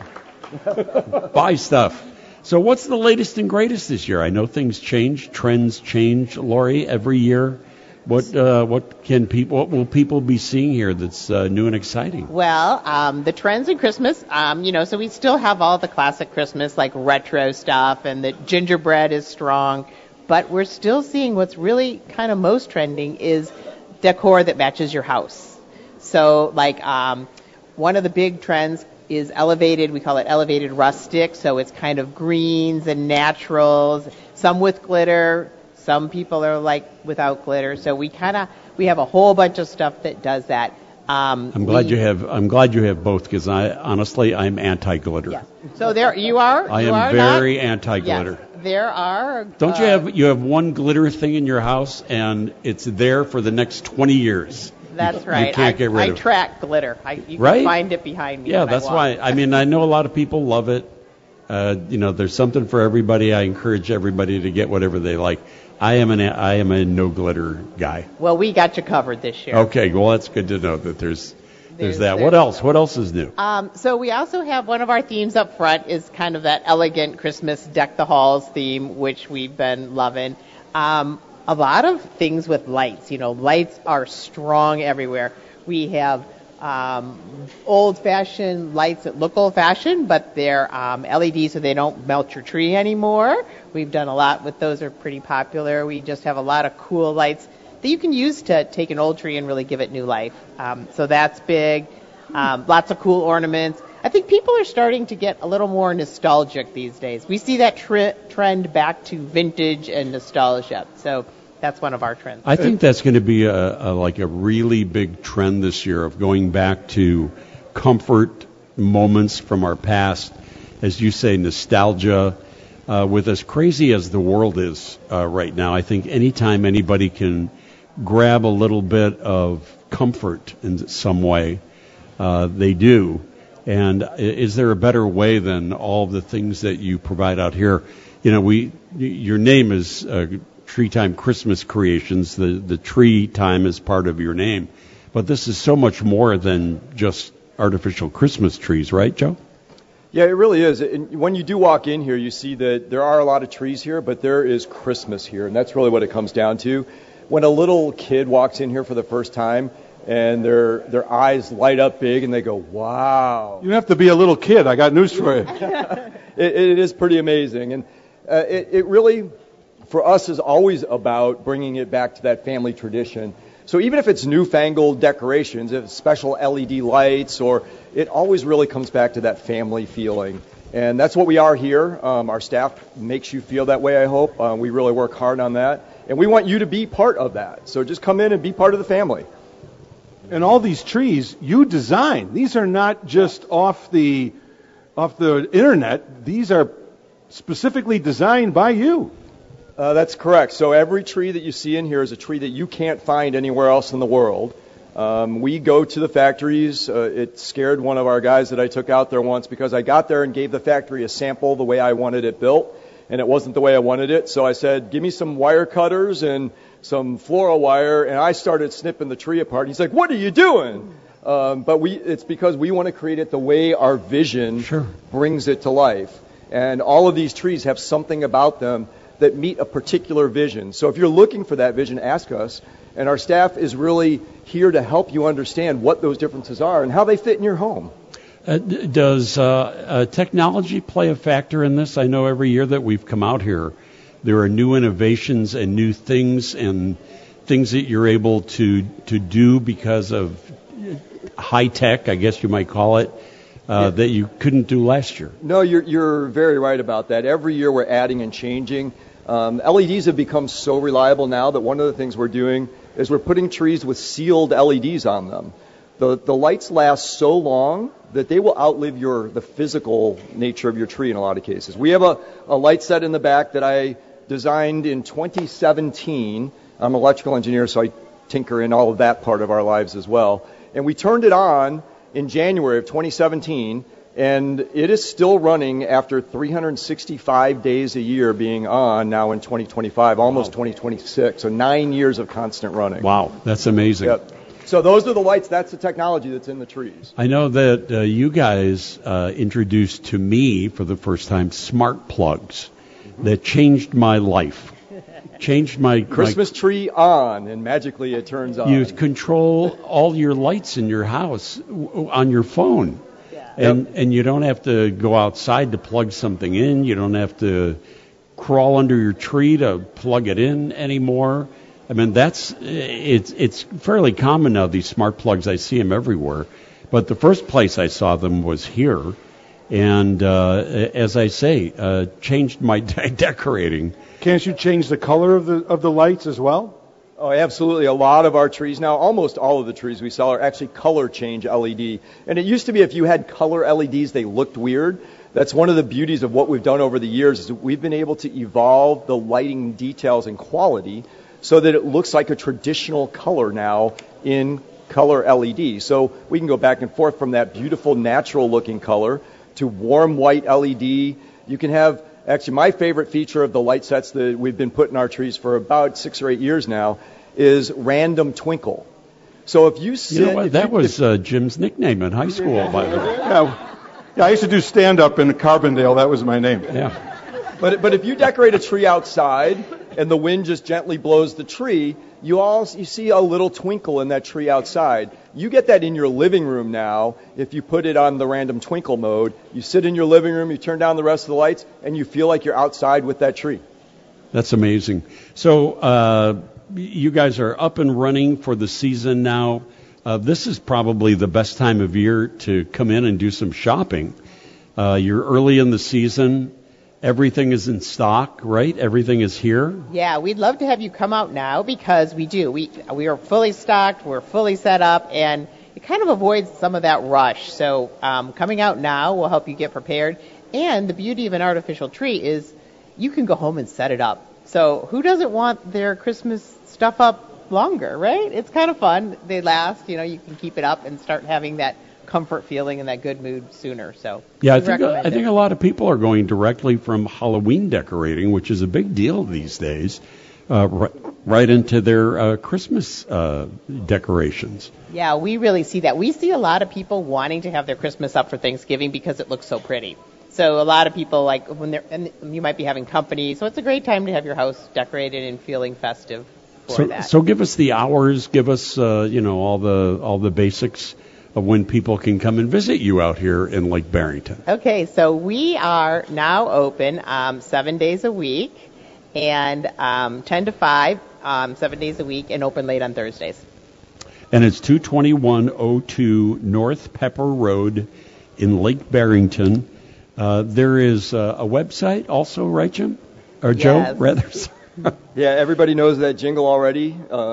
Buy stuff. So what's the latest and greatest this year? I know things change, trends change, Lori, every year. What will people be seeing here that's new and exciting? Well, the trends in Christmas, so we still have all the classic Christmas, like retro stuff, and the gingerbread is strong, but we're still seeing what's really kind of most trending is decor that matches your house. So, like, one of the big trends is elevated, we call it elevated rustic, so it's kind of greens and naturals, some with glitter. Some people are like without glitter, so we have a whole bunch of stuff that does that. I'm glad you have both, because I'm anti-glitter. Yeah. So there you are. I am very anti-glitter. Yes, there are. Don't you have one glitter thing in your house and it's there for the next 20 years? That's right. You can't get rid of it. I track glitter. You right? can find it behind me. Yeah, that's why. I mean, I know a lot of people love it. There's something for everybody. I encourage everybody to get whatever they like. I am a no glitter guy. Well, we got you covered this year. Okay, well that's good to know that there's that. What else? What else is new? So we also have one of our themes up front is kind of that elegant Christmas deck the halls theme, which we've been loving. A lot of things with lights. Lights are strong everywhere. We have old-fashioned lights that look old-fashioned, but they're LED, so they don't melt your tree anymore. We've done a lot with those. Are pretty popular. We just have a lot of cool lights that you can use to take an old tree and really give it new life. So that's big. Lots of cool ornaments. I think people are starting to get a little more nostalgic these days. We see that trend back to vintage and nostalgia. So that's one of our trends. I think that's going to be a really big trend this year of going back to comfort moments from our past, as you say, nostalgia. With as crazy as the world is right now, I think anytime anybody can grab a little bit of comfort in some way, they do. And is there a better way than all of the things that you provide out here? Your name is Tree Time Christmas Creations. The tree time is part of your name. But this is so much more than just artificial Christmas trees, right, Joe? Yeah, it really is. And when you do walk in here, you see that there are a lot of trees here, but there is Christmas here, and that's really what it comes down to. When a little kid walks in here for the first time, and their eyes light up big, and they go, wow. You don't have to be a little kid. I got news for you. It is pretty amazing. And it really, for us, is always about bringing it back to that family tradition. So even if it's newfangled decorations, if it's special LED lights, or it always really comes back to that family feeling. And that's what we are here. Our staff makes you feel that way, I hope. We really work hard on that. And we want you to be part of that. So just come in and be part of the family. And all these trees you design. These are not just off the internet. These are specifically designed by you. That's correct. So every tree that you see in here is a tree that you can't find anywhere else in the world. We go to the factories. It scared one of our guys that I took out there once because I got there and gave the factory a sample the way I wanted it built, and it wasn't the way I wanted it. So I said, give me some wire cutters and some floral wire, and I started snipping the tree apart. He's like, what are you doing? But it's because we want to create it the way our vision brings it to life. And all of these trees have something about them that meet a particular vision. So if you're looking for that vision, ask us. And our staff is really here to help you understand what those differences are and how they fit in your home. Does technology play a factor in this? I know every year that we've come out here, there are new innovations and new things and things that you're able to do because of high tech, I guess you might call it, that you couldn't do last year. No, you're very right about that. Every year we're adding and changing. LEDs have become so reliable now that one of the things we're doing is we're putting trees with sealed LEDs on them. The lights last so long that they will outlive the physical nature of your tree in a lot of cases. We have a light set in the back that I designed in 2017. I'm an electrical engineer, so I tinker in all of that part of our lives as well. And we turned it on in January of 2017, and it is still running after 365 days a year being on now in 2025, almost 2026. So 9 years of constant running. Wow, that's amazing. Yep. So those are the lights. That's the technology that's in the trees. I know that you guys introduced to me for the first time smart plugs that changed my life. Changed my Christmas tree on, and magically it turns on. You control all your lights in your house on your phone. And you don't have to go outside to plug something in. You don't have to crawl under your tree to plug it in anymore. I mean, it's fairly common now, these smart plugs. I see them everywhere. But the first place I saw them was here. And as I say, changed my decorating. Can't you change the color of the lights as well? Oh, absolutely. A lot of our trees now, almost all of the trees we sell are actually color change LED. And it used to be if you had color LEDs, they looked weird. That's one of the beauties of what we've done over the years is we've been able to evolve the lighting details and quality so that it looks like a traditional color now in color LED. So we can go back and forth from that beautiful natural looking color to warm white LED. You can have, actually my favorite feature of the light sets that we've been putting in our trees for about 6 or 8 years now is random twinkle. So if you sit... You know what? That was Jim's nickname in high school, by the way. Yeah, I used to do stand-up in Carbondale. That was my name. Yeah. But if you decorate a tree outside and the wind just gently blows the tree, you see a little twinkle in that tree outside. You get that in your living room now if you put it on the random twinkle mode. You sit in your living room, you turn down the rest of the lights, and you feel like you're outside with that tree. That's amazing. So you guys are up and running for the season now. This is probably the best time of year to come in and do some shopping. You're early in the season. Everything is in stock, right? Everything is here. Yeah, we'd love to have you come out now because we do. We are fully stocked. We're fully set up, and it kind of avoids some of that rush. So coming out now will help you get prepared. And the beauty of an artificial tree is you can go home and set it up. So who doesn't want their Christmas stuff up longer, right? It's kind of fun. They last. You can keep it up and start having that comfort feeling and that good mood sooner. So yeah, I think a lot of people are going directly from Halloween decorating, which is a big deal these days, right into their Christmas decorations. Yeah, we really see that. We see a lot of people wanting to have their Christmas up for Thanksgiving because it looks so pretty. So a lot of people and you might be having company, so it's a great time to have your house decorated and feeling festive for that. So give us the hours, give us all the basics of when people can come and visit you out here in Lake Barrington. Okay, so we are now open 7 days a week and 10 to 5, 7 days a week, and open late on Thursdays. And it's 22102 North Pepper Road in Lake Barrington. There is a website also, right, Jim? Or Joe, yes. rather. Yeah, everybody knows that jingle already.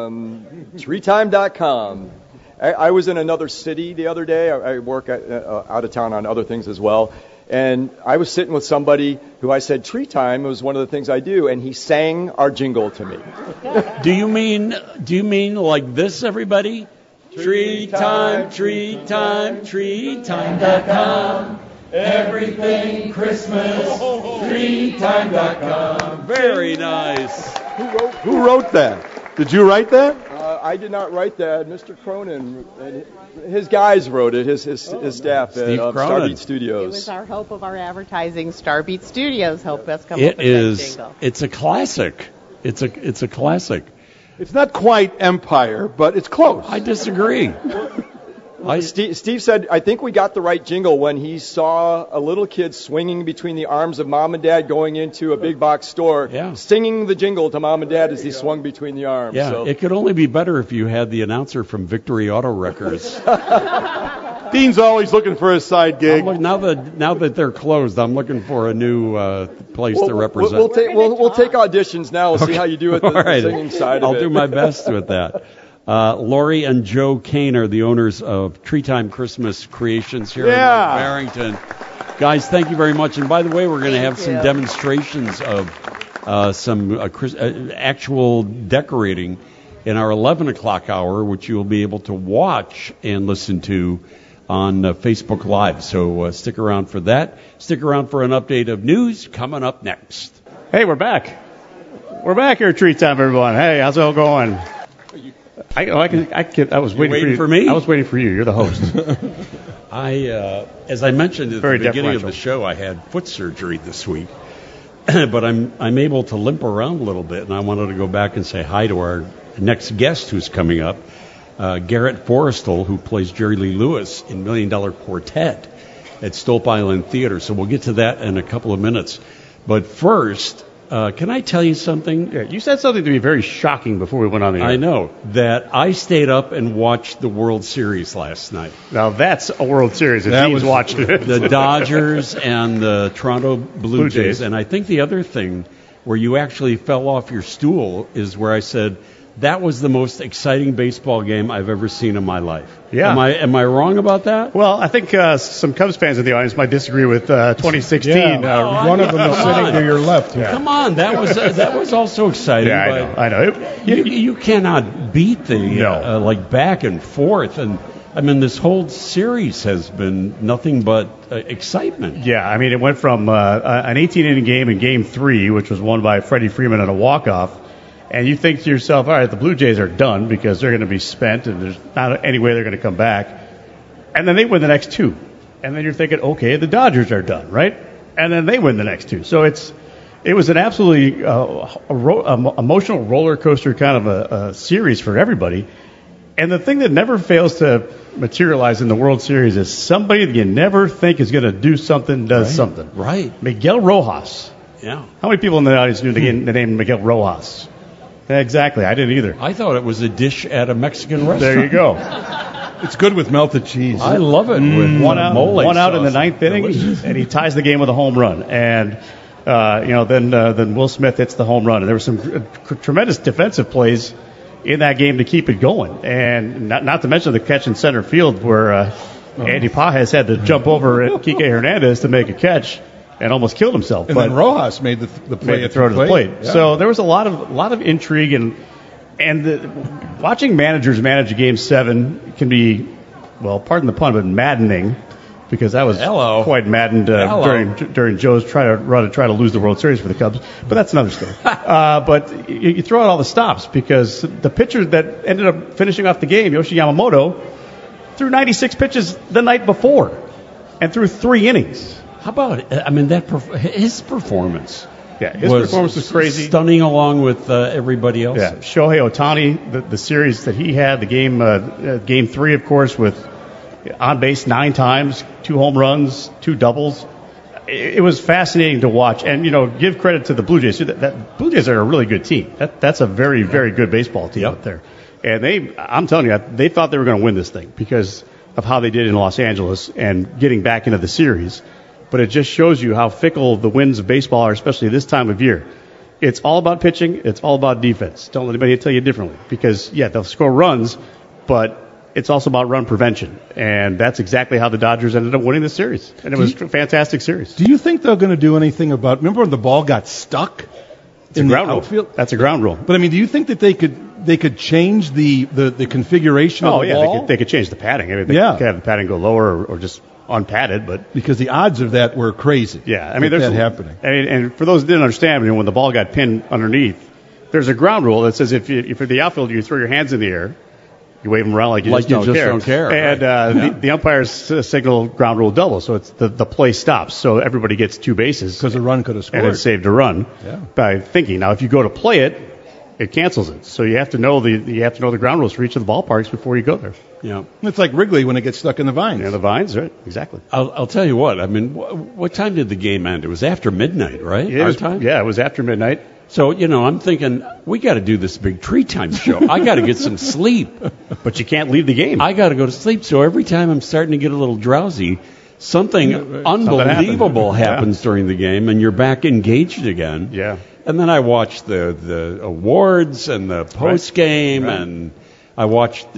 Treetime.com. I was in another city the other day. I work out of town on other things as well. And I was sitting with somebody who I said, Tree Time was one of the things I do, and he sang our jingle to me. Do you mean like this, everybody? Tree time, treetime.com. Everything Christmas, treetime.com. Very nice. Who wrote that? Did you write that? I did not write that. Mr. Cronin, his guys wrote it, his staff at Starbeat Studios. It was our hope of our advertising. Starbeat Studios helped us come up with that jingle. It's a classic. It's a classic. It's not quite Empire, but it's close. I disagree. Steve said, I think we got the right jingle when he saw a little kid swinging between the arms of mom and dad going into a big box store, singing the jingle to mom and dad as he swung between the arms. Yeah, so. It could only be better if you had the announcer from Victory Auto Wreckers. Dean's always looking for a side gig. Now that they're closed, I'm looking for a new place to represent. We'll take auditions now. We'll see how you do with the singing side of it. I'll do my best with that. Lori and Joe Kane are the owners of Tree Time Christmas Creations here in Barrington. Guys, thank you very much. And by the way, we're going to have some demonstrations of some actual decorating in our 11 o'clock hour, which you'll be able to watch and listen to on Facebook Live. So stick around for that. Stick around for an update of news coming up next. Hey, we're back. We're back here at Tree Time, everyone. Hey, how's it all going? I was waiting for me. I was waiting for you. You're the host. As I mentioned at the beginning of the show, I had foot surgery this week, but I'm able to limp around a little bit, and I wanted to go back and say hi to our next guest who's coming up, Garrett Forrestal, who plays Jerry Lee Lewis in $1 Million Quartet at Stope Island Theater. So we'll get to that in a couple of minutes. But first, can I tell you something? Yeah, you said something to me very shocking before we went on the air. I know, that I stayed up and watched the World Series last night. Now that's a World Series. Dean's watched it. The Dodgers and the Toronto Blue Jays. And I think the other thing where you actually fell off your stool is where I said, that was the most exciting baseball game I've ever seen in my life. Yeah. Am I wrong about that? Well, I think some Cubs fans in the audience might disagree with 2016. Yeah. One of them is sitting to your left. Yeah. Come on, that was also exciting. Yeah, I know. You cannot beat the like back and forth, and I mean this whole series has been nothing but excitement. Yeah, I mean it went from an 18-inning game in Game 3, which was won by Freddie Freeman on a walk-off. And you think to yourself, all right, the Blue Jays are done because they're going to be spent and there's not any way they're going to come back. And then they win the next two. And then you're thinking, okay, the Dodgers are done, right? And then they win the next two. So it was an absolutely emotional roller coaster kind of a series for everybody. And the thing that never fails to materialize in the World Series is somebody that you never think is going to do something does something. Right. Miguel Rojas. Yeah. How many people in the audience knew the name Miguel Rojas? Exactly. I didn't either. I thought it was a dish at a Mexican restaurant. There you go. It's good with melted cheese. I love it. With one out in the ninth inning, Delicious. and he ties the game with a home run. And then Will Smith hits the home run. And there were some tremendous defensive plays in that game to keep it going. And not to mention the catch in center field where Andy Pages had to jump over at Kike Hernandez to make a catch. And almost killed himself. And then Rojas made the play throw to the plate. Yeah. So there was a lot of intrigue and watching managers manage a Game 7 can be, well, pardon the pun, but maddening because I was quite maddened during Joe's try to lose the World Series for the Cubs. But that's another story. But you throw out all the stops because the pitcher that ended up finishing off the game, Yoshi Yamamoto, threw 96 pitches the night before and threw 3 innings. How about it? I mean, his performance. Yeah, his performance was crazy. Stunning along with everybody else. Yeah, Shohei Ohtani, the series that he had, the game 3, of course, with on base 9 times, 2 home runs, 2 doubles. It was fascinating to watch. And, give credit to the Blue Jays. That Blue Jays are a really good team. That's a very, very good baseball team out there. And I'm telling you, they thought they were going to win this thing because of how they did in Los Angeles and getting back into the series. But it just shows you how fickle the winds of baseball are, especially this time of year. It's all about pitching. It's all about defense. Don't let anybody tell you differently. Because, they'll score runs, but it's also about run prevention. And that's exactly how the Dodgers ended up winning this series. And it was a fantastic series. Do you think they're going to do anything about, remember when the ball got stuck in the outfield? That's a ground rule. But, I mean, do you think that they could change the configuration of the ball? They could change the padding. I mean, they could have the padding go lower or just unpadded, but because the odds of that were crazy. Yeah, I mean, there's that happening. And for those who didn't understand, when the ball got pinned underneath, there's a ground rule that says if you're the outfielder, you throw your hands in the air, you wave them around like you just don't care. And the umpires signal ground rule double, so it's the play stops, so everybody gets 2 bases because a run could have scored, and it saved a run by thinking. Now, if you go to play it, it cancels it. So you have to know the ground rules for each of the ballparks before you go there. Yeah, it's like Wrigley when it gets stuck in the vines. Yeah, the vines, right? Exactly. I'll tell you what. I mean, what time did the game end? It was after midnight, right? Our time? Yeah, it was after midnight. So I'm thinking we got to do this big Tree Time show. I got to get some sleep, but you can't leave the game. I got to go to sleep. So every time I'm starting to get a little drowsy, something unbelievable happens during the game, and you're back engaged again. Yeah. And then I watched the awards and the post game, and I watched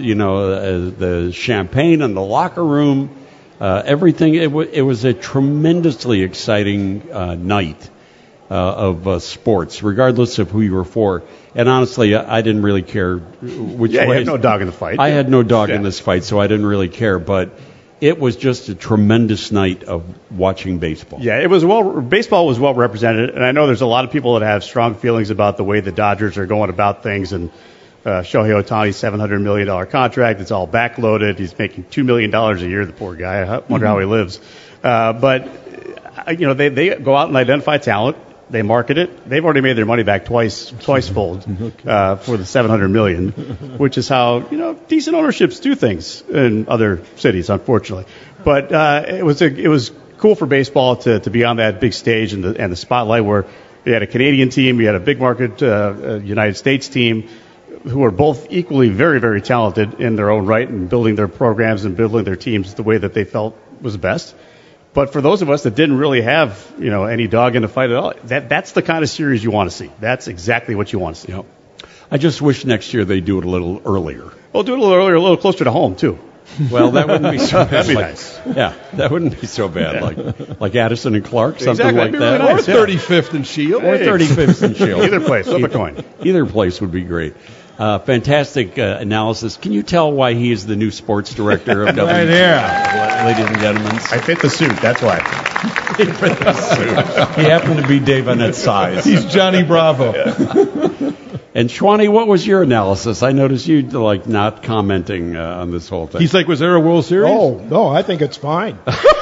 the champagne in the locker room, everything. It was a tremendously exciting night, sports, regardless of who you were for. And honestly, I didn't really care which way. You had no dog in the fight. I had no dog in this fight, so I didn't really care. But it was just a tremendous night of watching baseball. Yeah, baseball was well represented, and I know there's a lot of people that have strong feelings about the way the Dodgers are going about things, and Shohei Ohtani's $700 million contract, it's all backloaded. He's making $2 million a year, the poor guy. I wonder how he lives. But they go out and identify talent. They market it. They've already made their money back twice fold for the $700 million, which is how decent ownerships do things in other cities, unfortunately. But it was cool for baseball to be on that big stage and the spotlight where you had a Canadian team, you had a big market United States team, who are both equally very, very talented in their own right and building their programs and building their teams the way that they felt was best. But for those of us that didn't really have, any dog in the fight at all, that's the kind of series you want to see. That's exactly what you want to see. Yep. I just wish next year they do it a little earlier. Well, do it a little earlier, a little closer to home, too. Well, that wouldn't be so bad. That'd be nice. Yeah, that wouldn't be so bad. Like Addison and Clark, something exactly. like that. Really nice, or 35th and Shield. Or 35th and Shield. Either place, flip a coin. Either place would be great. Fantastic analysis. Can you tell why he is the new sports director of WGN? Right here. Ladies and gentlemen. I fit the suit, that's why. He fit the suit. He happened to be Dave Annette's size. He's Johnny Bravo. And Schwani, what was your analysis? I noticed you not commenting on this whole thing. He's like, was there a World Series? Oh, no, I think it's fine.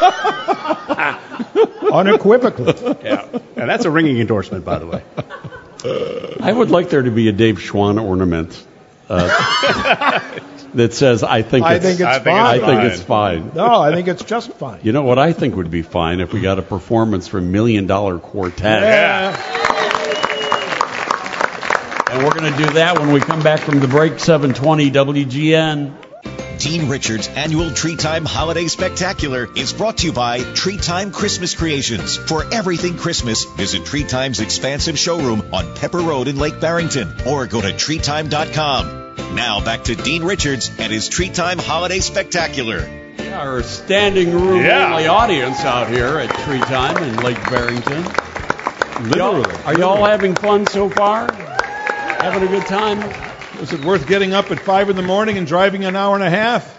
Unequivocally. Yeah. And that's a ringing endorsement, by the way. I would like there to be a Dave Schwan ornament that says, I think it's fine. No, I think it's just fine. You know what I think would be fine if we got a performance from $1 Million Quartet. Yeah. And we're going to do that when we come back from the break, 720 WGN. Dean Richards' annual Tree Time Holiday Spectacular is brought to you by Tree Time Christmas Creations. For everything Christmas, visit Tree Time's expansive showroom on Pepper Road in Lake Barrington or go to treetime.com. Now back to Dean Richards and his Tree Time Holiday Spectacular. Yeah, our standing room only audience out here at Tree Time in Lake Barrington. Literally. Are y'all having fun so far? Having a good time? Was it worth getting up at 5 in the morning and driving an hour and a half?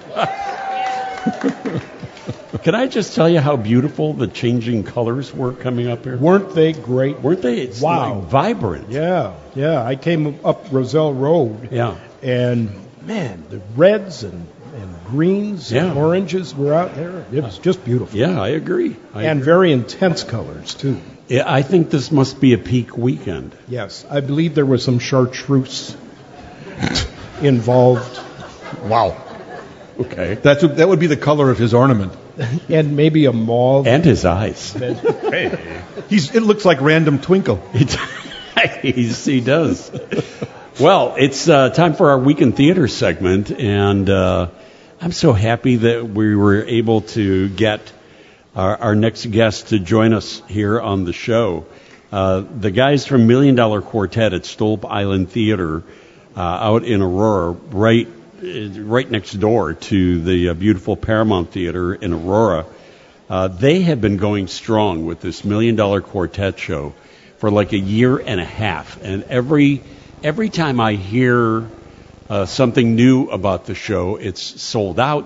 Can I just tell you how beautiful the changing colors were coming up here? Weren't they great? Weren't they? It's vibrant. Yeah. I came up Roselle Road. Yeah. And, man, the reds and greens and oranges were out there. It was just beautiful. Yeah, I agree. Very intense colors, too. Yeah, I think this must be a peak weekend. Yes. I believe there was some chartreuse involved. Wow. Okay. That would be the color of his ornament. And maybe a mauve. And his eyes. Hey. It looks like random twinkle. He does. Well, it's time for our Weekend Theater segment, and I'm so happy that we were able to get our next guest to join us here on the show. The guys from $1 Million Quartet at Stolp Island Theater out in Aurora, right next door to the beautiful Paramount Theater in Aurora. They have been going strong with this $1 Million Quartet show for like a year and a half. And every time I hear something new about the show, it's sold out,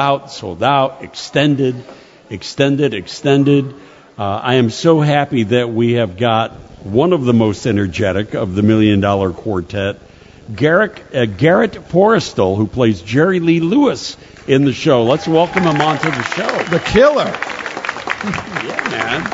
extended. I am so happy that we have got one of the most energetic of the $1 Million Quartet, Garrett Forrestal, who plays Jerry Lee Lewis in the show. Let's welcome him onto the show. The killer. Yeah, man.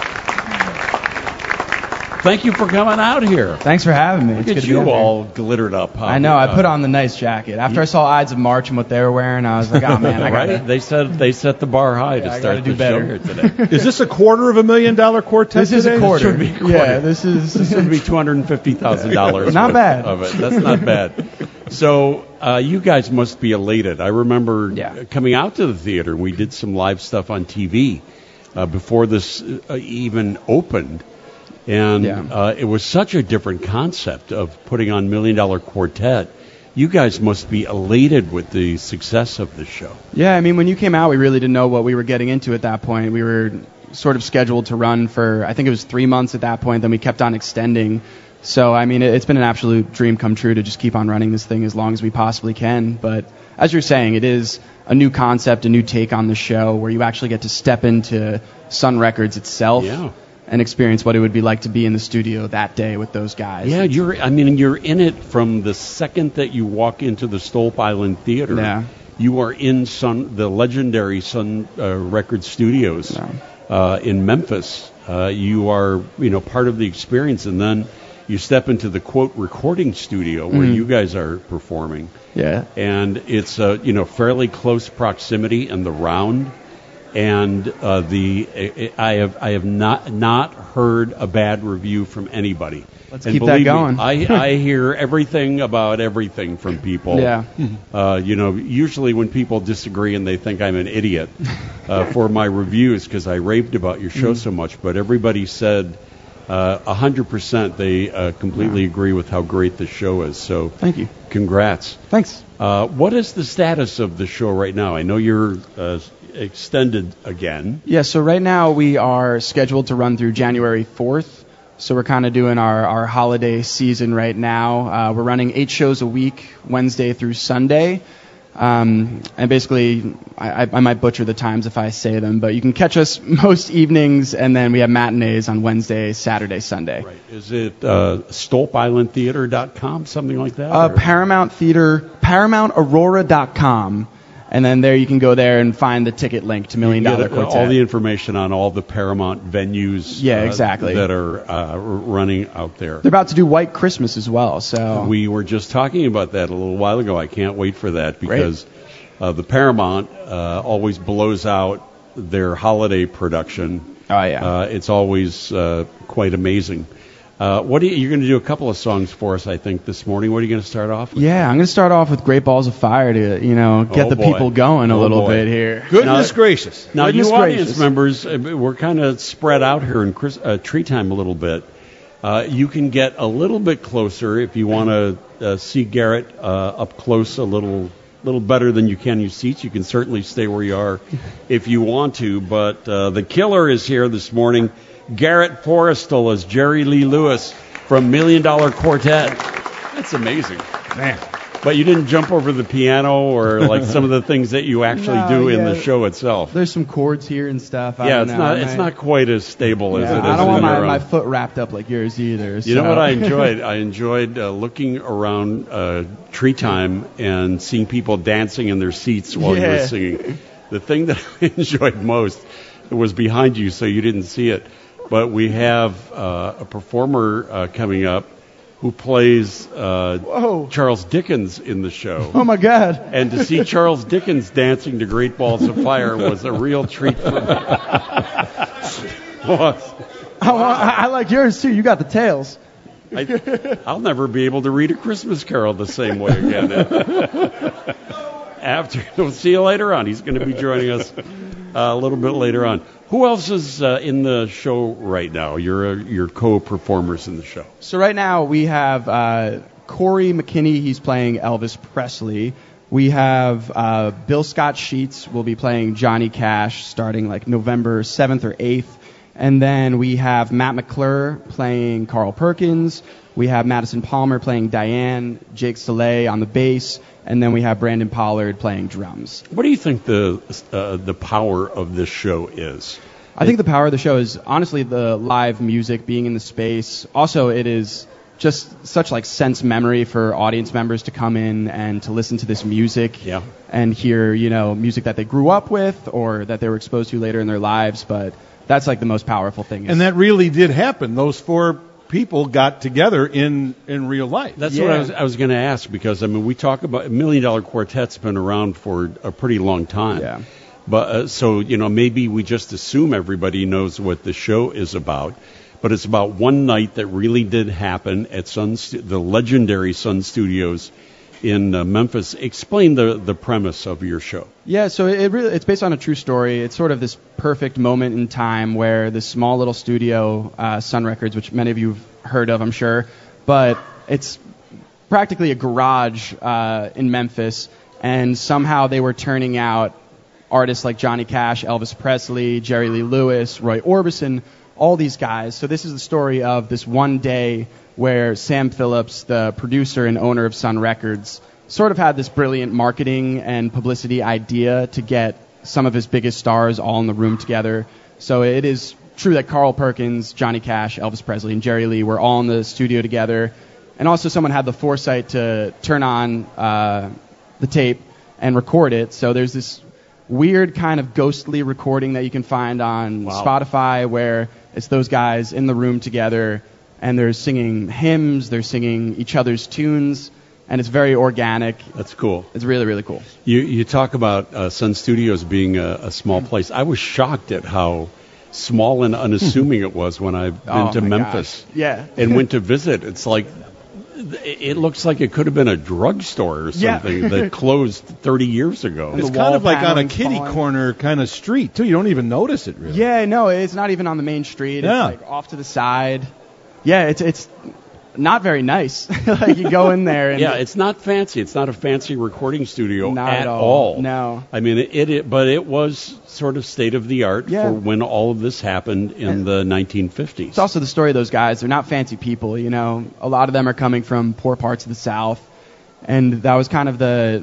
Thank you for coming out here. Thanks for having me. Look at you all glittered up. Huh? I know. I put on the nice jacket. After I saw Ides of March and what they were wearing, I was like, oh, man, I got Right? They set the bar high to start the show here today. Is this a $250,000 quartet This is today? a quarter. Should be a quarter. Yeah, this would be $250,000. Not bad. Of it. That's not bad. So you guys must be elated. I remember coming out to the theater. We did some live stuff on TV before this even opened. And it was such a different concept of putting on $1 Million Quartet. You guys must be elated with the success of the show. Yeah, I mean, when you came out, we really didn't know what we were getting into at that point. We were sort of scheduled to run for, I think it was 3 months at that point. Then we kept on extending. So, I mean, it's been an absolute dream come true to just keep on running this thing as long as we possibly can. But as you're saying, it is a new concept, a new take on the show where you actually get to step into Sun Records itself. Yeah. And experience what it would be like to be in the studio that day with those guys. Yeah, you're in it from the second that you walk into the Stolp Island Theater. Yeah. You are in the legendary Sun Records Studios in Memphis. You are, part of the experience, and then you step into the quote recording studio where you guys are performing. Yeah. And it's fairly close proximity in the round. And I have not heard a bad review from anybody. Let's keep that going. I hear everything about everything from people. Yeah. Usually when people disagree and they think I'm an idiot for my reviews because I raved about your show so much, but everybody said 100% they completely agree with how great the show is. So thank you. Congrats. Thanks. What is the status of the show right now? I know you're extended again. Yeah, so right now we are scheduled to run through January 4th. So we're kind of doing our holiday season right now. We're running 8 shows a week, Wednesday through Sunday. And basically, I might butcher the times if I say them, but you can catch us most evenings, and then we have matinees on Wednesday, Saturday, Sunday. Right. Is it StolpIslandTheater.com, something like that? Paramount Theater, ParamountAurora.com. And then there you can go there and find the ticket link to $1 Million Quartet. All the information on all the Paramount venues exactly. that are running out there. They're about to do White Christmas as well. So we were just talking about that a little while ago. I can't wait for that because the Paramount always blows out their holiday production. Oh, yeah. It's always quite amazing. You're going to do a couple of songs for us, I think, this morning. What are you going to start off with? Yeah, I'm going to start off with Great Balls of Fire to, get the people going a little bit here. Goodness gracious. Now, you audience members, we're kind of spread out here in Tree Time a little bit. You can get a little bit closer if you want to see Garrett up close a little better than you can your seats. You can certainly stay where you are if you want to. But the killer is here this morning. Garrett Forrestal as Jerry Lee Lewis from $1 Million Quartet. That's amazing. Man. But you didn't jump over the piano or like some of the things that you actually do in the show itself. There's some chords here and stuff. It's not quite as stable as it is. I don't want my foot wrapped up like yours either. You know what I enjoyed? I enjoyed looking around Tree Time and seeing people dancing in their seats while you were singing. The thing that I enjoyed most was behind you, so you didn't see it. But we have a performer coming up who plays Charles Dickens in the show. Oh, my God. And to see Charles Dickens dancing to Great Balls of Fire was a real treat for me. I like yours, too. You got the tails. I'll never be able to read A Christmas Carol the same way again. We'll see you later on. He's going to be joining us a little bit later on. Who else is in the show right now? Your co-performers in the show. So right now we have Corey McKinney. He's playing Elvis Presley. We have Bill Scott Sheets will be playing Johnny Cash starting like November 7th or 8th. And then we have Matt McClure playing Carl Perkins. We have Madison Palmer playing Diane, Jake Soleil on the bass, and then we have Brandon Pollard playing drums. What do you think the power of this show is? I think the power of the show is honestly the live music, being in the space. Also, it is just such like sense memory for audience members to come in and to listen to this music and hear, music that they grew up with or that they were exposed to later in their lives. But that's like the most powerful thing. And that really did happen. Those 4 people got together in real life. That's what I was going to ask, because we talk about $1 Million Quartet's been around for a pretty long time. Yeah. But so maybe we just assume everybody knows what the show is about. But it's about one night that really did happen at the legendary Sun Studios in Memphis. Explain the premise of your show. Yeah, so it's based on a true story. It's sort of this perfect moment in time where this small little studio, Sun Records, which many of you have heard of, I'm sure, but it's practically a garage in Memphis, and somehow they were turning out artists like Johnny Cash, Elvis Presley, Jerry Lee Lewis, Roy Orbison, all these guys. So this is the story of this one day where Sam Phillips, the producer and owner of Sun Records, sort of had this brilliant marketing and publicity idea to get some of his biggest stars all in the room together. So it is true that Carl Perkins, Johnny Cash, Elvis Presley, and Jerry Lee were all in the studio together. And also someone had the foresight to turn on the tape and record it. So there's this weird kind of ghostly recording that you can find on Spotify where it's those guys in the room together and they're singing hymns, they're singing each other's tunes, and it's very organic. That's cool. It's really, really cool. You talk about Sun Studios being a small place. I was shocked at how small and unassuming it was when I've been to Memphis. Gosh. Yeah. And went to visit. It's like, it looks like it could have been a drugstore or something that closed 30 years ago. It's kind of like on a kitty corner kind of street, too. You don't even notice it, really. Yeah, no, it's not even on the main street. Yeah. It's like off to the side. Yeah, it's not very nice. Like you go in there and it's not fancy. It's not a fancy recording studio at all. No. I mean, but it was sort of state of the art for when all of this happened in the 1950s. It's also the story of those guys. They're not fancy people, you know. A lot of them are coming from poor parts of the South, and that was kind of the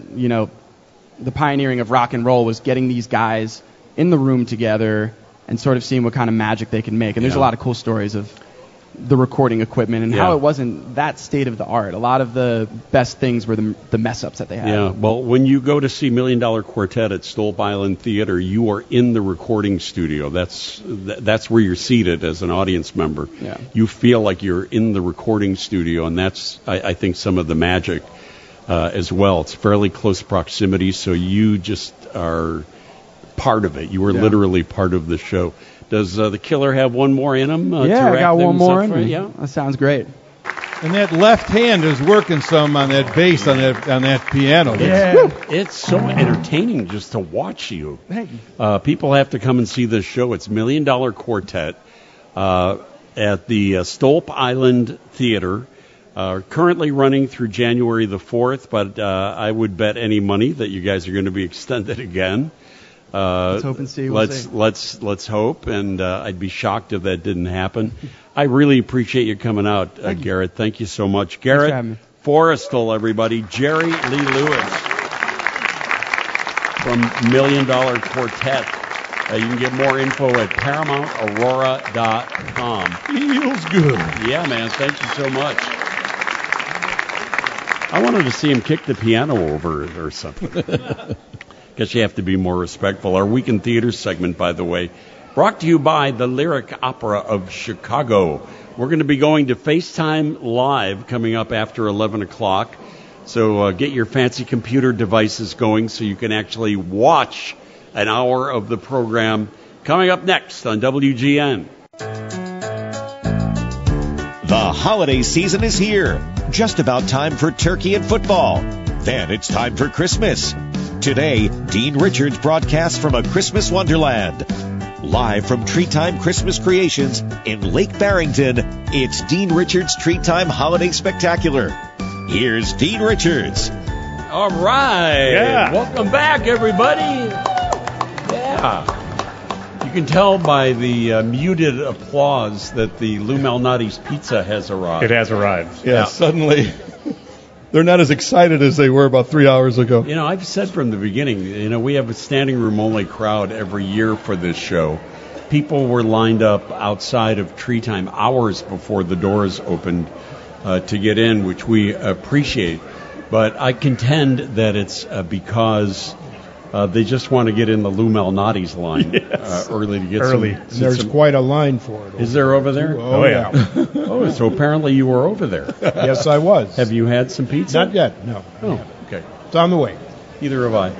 pioneering of rock and roll was getting these guys in the room together and sort of seeing what kind of magic they can make. And there's a lot of cool stories of the recording equipment and how it wasn't that state of the art. A lot of the best things were the mess ups that they had. Yeah, well, when you go to see $1 Million Quartet at Stolp Island Theater, you are in the recording studio. That's where you're seated as an audience member. Yeah. You feel like you're in the recording studio, and that's, I think, some of the magic as well. It's fairly close proximity, so you just are part of it. You are literally part of the show. Does the Killer have one more in him? I got one more in me. Yeah, that sounds great. And that left hand is working some on that bass on that piano. Yeah, it's so entertaining just to watch you. Thank you. People have to come and see this show. It's $1 Million Quartet at the Stolp Island Theater. Currently running through January the 4th, but I would bet any money that you guys are going to be extended again. Let's hope and see. Let's hope, and I'd be shocked if that didn't happen. I really appreciate you coming out, Garrett. Thank you so much. Garrett Forrestal, everybody. Jerry Lee Lewis from $1 Million Quartet. You can get more info at ParamountAurora.com. Feels good. Yeah, man. Thank you so much. I wanted to see him kick the piano over or something. Guess you have to be more respectful. Our Weekend Theater segment, by the way, brought to you by the Lyric Opera of Chicago. We're going to be going to FaceTime Live coming up after 11 o'clock. So get your fancy computer devices going so you can actually watch an hour of the program coming up next on WGN. The holiday season is here. Just about time for turkey and football. Then it's time for Christmas. Today, Dean Richards broadcasts from a Christmas wonderland. Live from Tree Time Christmas Creations in Lake Barrington, it's Dean Richards' Tree Time Holiday Spectacular. Here's Dean Richards. All right. Yeah. Welcome back, everybody. Yeah. You can tell by the muted applause that the Lou Malnati's pizza has arrived. It has arrived. Yeah, suddenly they're not as excited as they were about 3 hours ago. You know, I've said from the beginning, we have a standing room only crowd every year for this show. People were lined up outside of Tree Time hours before the doors opened to get in, which we appreciate. But I contend that it's because they just want to get in the Lou Malnati's line early to get early. There's quite a line for it. Is there over there? Oh yeah. Oh, so apparently you were over there. Yes, I was. Have you had some pizza? Not yet, no. Oh, okay. It's on the way. Neither have I.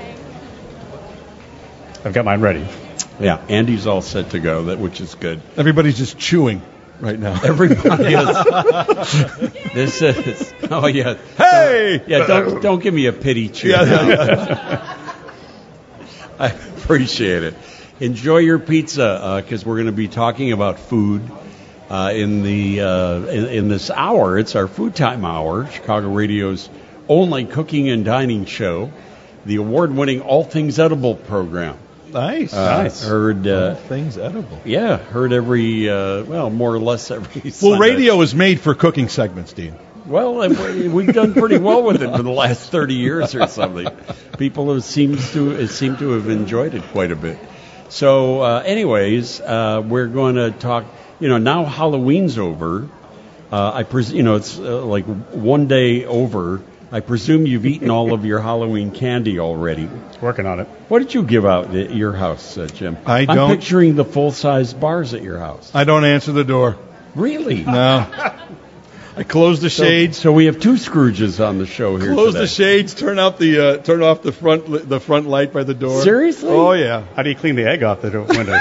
I've got mine ready. Yeah, Andy's all set to go, which is good. Everybody's just chewing right now. Everybody is. This is. Oh yeah. Hey. Yeah. Don't give me a pity chew. Yeah. I appreciate it. Enjoy your pizza because we're going to be talking about food in this hour. It's our Food Time Hour, Chicago Radio's only cooking and dining show, the award-winning All Things Edible program. Nice. Heard all things edible. Yeah, heard every more or less every. Well, Sunday. radio is made for cooking segments, Dean. Well, we've done pretty well with it for the last 30 years or something. People seem to have enjoyed it quite a bit. So, anyways, we're going to talk. Now Halloween's over. It's like one day over. I presume you've eaten all of your Halloween candy already. Working on it. What did you give out at your house, Jim? I don't. I'm picturing the full-size bars at your house. I don't answer the door. Really? No. I close the shades. So we have two Scrooges on the show here. Close today. the shades. Turn off the front light by the door. Seriously? Oh yeah. How do you clean the egg off the windows?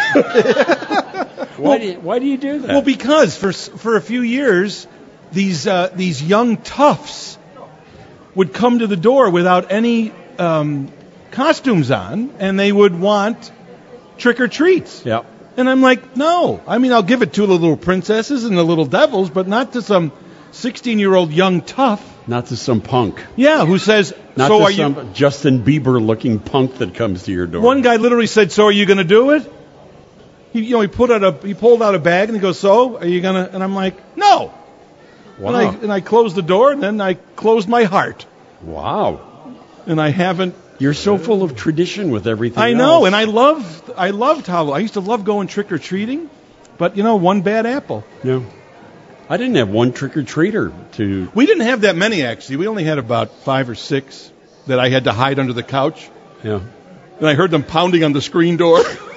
Why do you do that? Well, because for a few years, these young toughs would come to the door without any costumes on, and they would want trick or treats. Yeah. And I'm like, no. I mean, I'll give it to the little princesses and the little devils, but not to some 16-year-old young tough. Not to some punk. Yeah, who says, Not so to are some you? Justin Bieber-looking punk that comes to your door. One guy literally said, so are you going to do it? He pulled out a bag and he goes, so are you going to? And I'm like, no. Wow. And I closed the door and then I closed my heart. Wow. And I haven't. You're so full of tradition with everything. I know, else. and I loved Halloween. I used to love going trick or treating, but one bad apple. No. I didn't have one trick-or-treater to... We didn't have that many, actually. We only had about 5 or 6 that I had to hide under the couch. Yeah. And I heard them pounding on the screen door.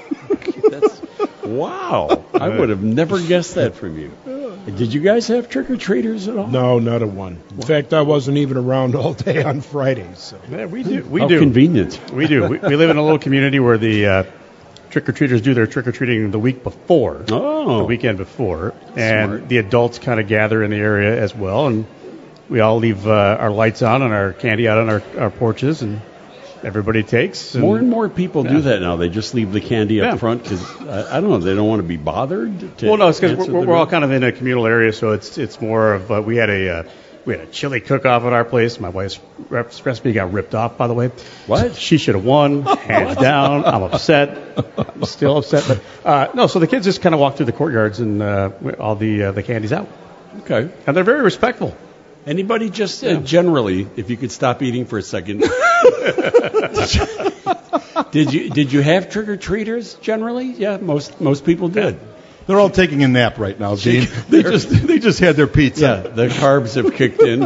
Wow. I would have never guessed that from you. Did you guys have trick-or-treaters at all? No, not a one. In fact, I wasn't even around all day on Fridays. So. Yeah, we do. How convenient. We do. We live in a little community where the trick-or-treaters do their trick-or-treating the week before. Oh. The weekend before. And Smart. the adults kind of gather in the area as well. And we all leave our lights on and our candy out on our porches. And everybody takes. More and more people do that now. They just leave the candy up front because, I don't know, they don't want to be bothered. Well, no, it's because we're all kind of in a communal area, so it's more of we had a chili cook-off at our place. My wife's recipe got ripped off, by the way. What? She should have won, hands down. I'm upset. I'm still upset. But no, so the kids just kind of walk through the courtyards and all the candy's out. Okay. And they're very respectful. Anybody just generally, if you could stop eating for a second. Did you have trick-or-treaters generally? Yeah, most people did. They're all taking a nap right now, Gene. They just had their pizza. Yeah, the carbs have kicked in.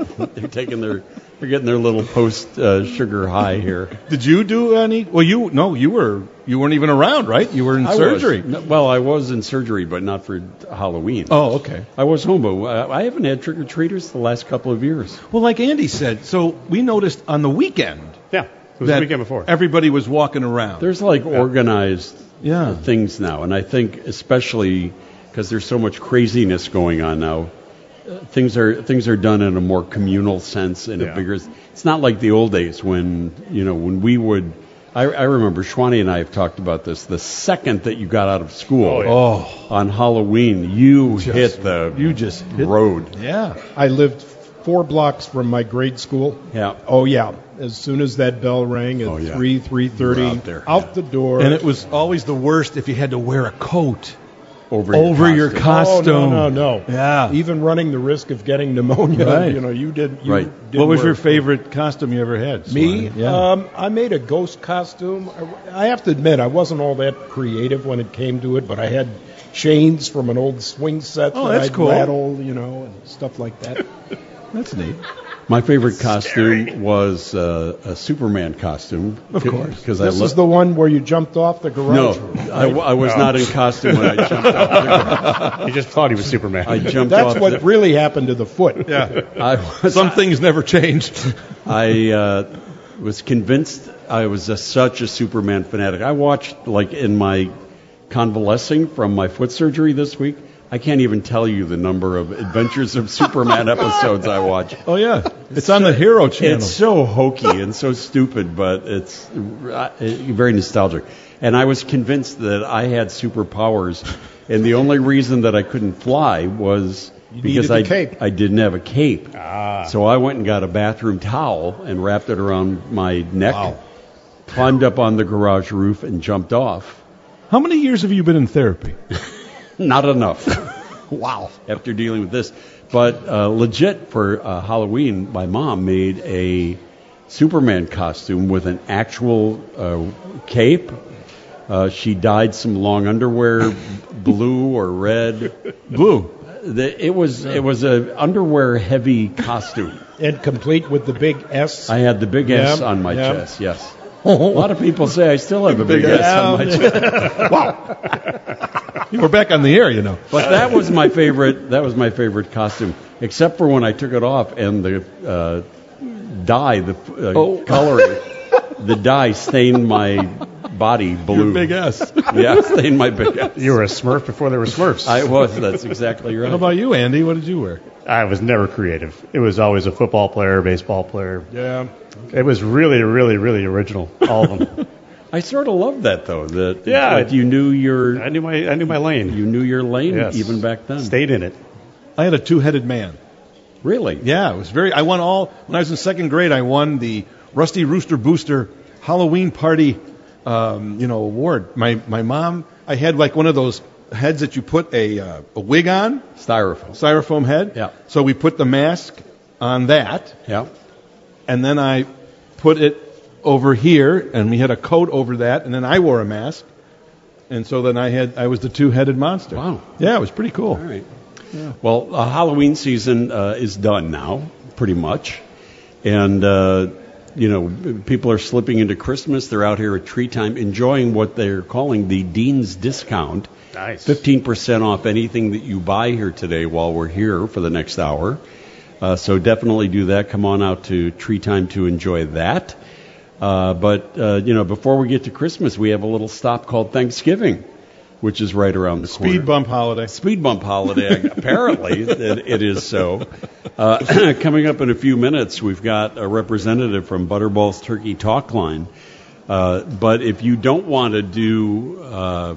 They're getting their little post sugar high here. Did you do any? Well, you weren't even around, right? You were in surgery. I was in surgery, but not for Halloween. Oh, okay. I was home, but I haven't had trick-or-treaters the last couple of years. Well, like Andy said, so we noticed on the weekend. Yeah, it was the weekend before. Everybody was walking around. There's organized things now, and I think especially because there's so much craziness going on now, things are done in a more communal sense, in a bigger. It's not like the old days when we would. I remember Shwani and I have talked about this. The second that you got out of school on Halloween, you hit the road. Yeah, I lived 4 blocks from my grade school. Yeah. Oh yeah. As soon as that bell rang at 3:30, out the door. And it was always the worst if you had to wear a coat over your costume. Oh, no. Yeah. Even running the risk of getting pneumonia. Right. You did. Right. What was your favorite costume you ever had? Me? Yeah. I made a ghost costume. I have to admit, I wasn't all that creative when it came to it, but I had chains from an old swing set that that's I'd cool. rattle, and stuff like that. That's neat. My favorite costume was a Superman costume. Of course. Because this is the one where you jumped off the garage roof. No, I was not in costume when I jumped off the garage. He just thought he was Superman. I jumped That's off what really happened to the foot. Yeah. Some things never changed. I was convinced I was such a Superman fanatic. I watched, in my convalescing from my foot surgery this week, I can't even tell you the number of Adventures of Superman episodes I watch. Oh, yeah. It's on the Hero channel. It's so hokey and so stupid, but it's very nostalgic. And I was convinced that I had superpowers, and the only reason that I couldn't fly was because I didn't have a cape. So I went and got a bathroom towel and wrapped it around my neck. Wow. climbed up on the garage roof and jumped off. How many years have you been in therapy? Not enough. Wow. After dealing with this. But legit, for Halloween, my mom made a Superman costume with an actual cape. She dyed some long underwear blue or red. Blue. It was an underwear heavy costume. And complete with the big S. I had the big S on my chest. Yes. A lot of people say I still have a big S on my chest. Wow. We're back on the air, you know. But that was my favorite. That was my favorite costume, except for when I took it off and the dye, coloring, the dye stained my body blue. Your big S. Yeah, stained my big S. You were a Smurf before there were Smurfs. I was. That's exactly right. How about you, Andy? What did you wear? I was never creative. It was always a football player, baseball player. Yeah. It was really, really, really original. All of them. I sort of love that though. That you knew your. I knew my lane. You knew your lane even back then. Stayed in it. I had a two-headed man. Really? Yeah, it was I won when I was in second grade. I won the Rusty Rooster Booster Halloween party, award. My mom, I had like one of those heads that you put a wig on. Styrofoam head. Yeah. So we put the mask on that. Yeah. And then I put it over here, and we had a coat over that, and then I wore a mask. And so then I was the two-headed monster. Wow. Yeah, it was pretty cool. All right. Yeah. Well, Halloween season is done now, pretty much. And, people are slipping into Christmas. They're out here at Tree Time enjoying what they're calling the Dean's Discount. Nice. 15% off anything that you buy here today while we're here for the next hour. So definitely do that. Come on out to Tree Time to enjoy that. But before we get to Christmas, we have a little stop called Thanksgiving, which is right around the corner. Speed bump holiday. Speed bump holiday. Apparently, it is so. Coming up in a few minutes, we've got a representative from Butterball's Turkey Talk Line. But if you don't want to do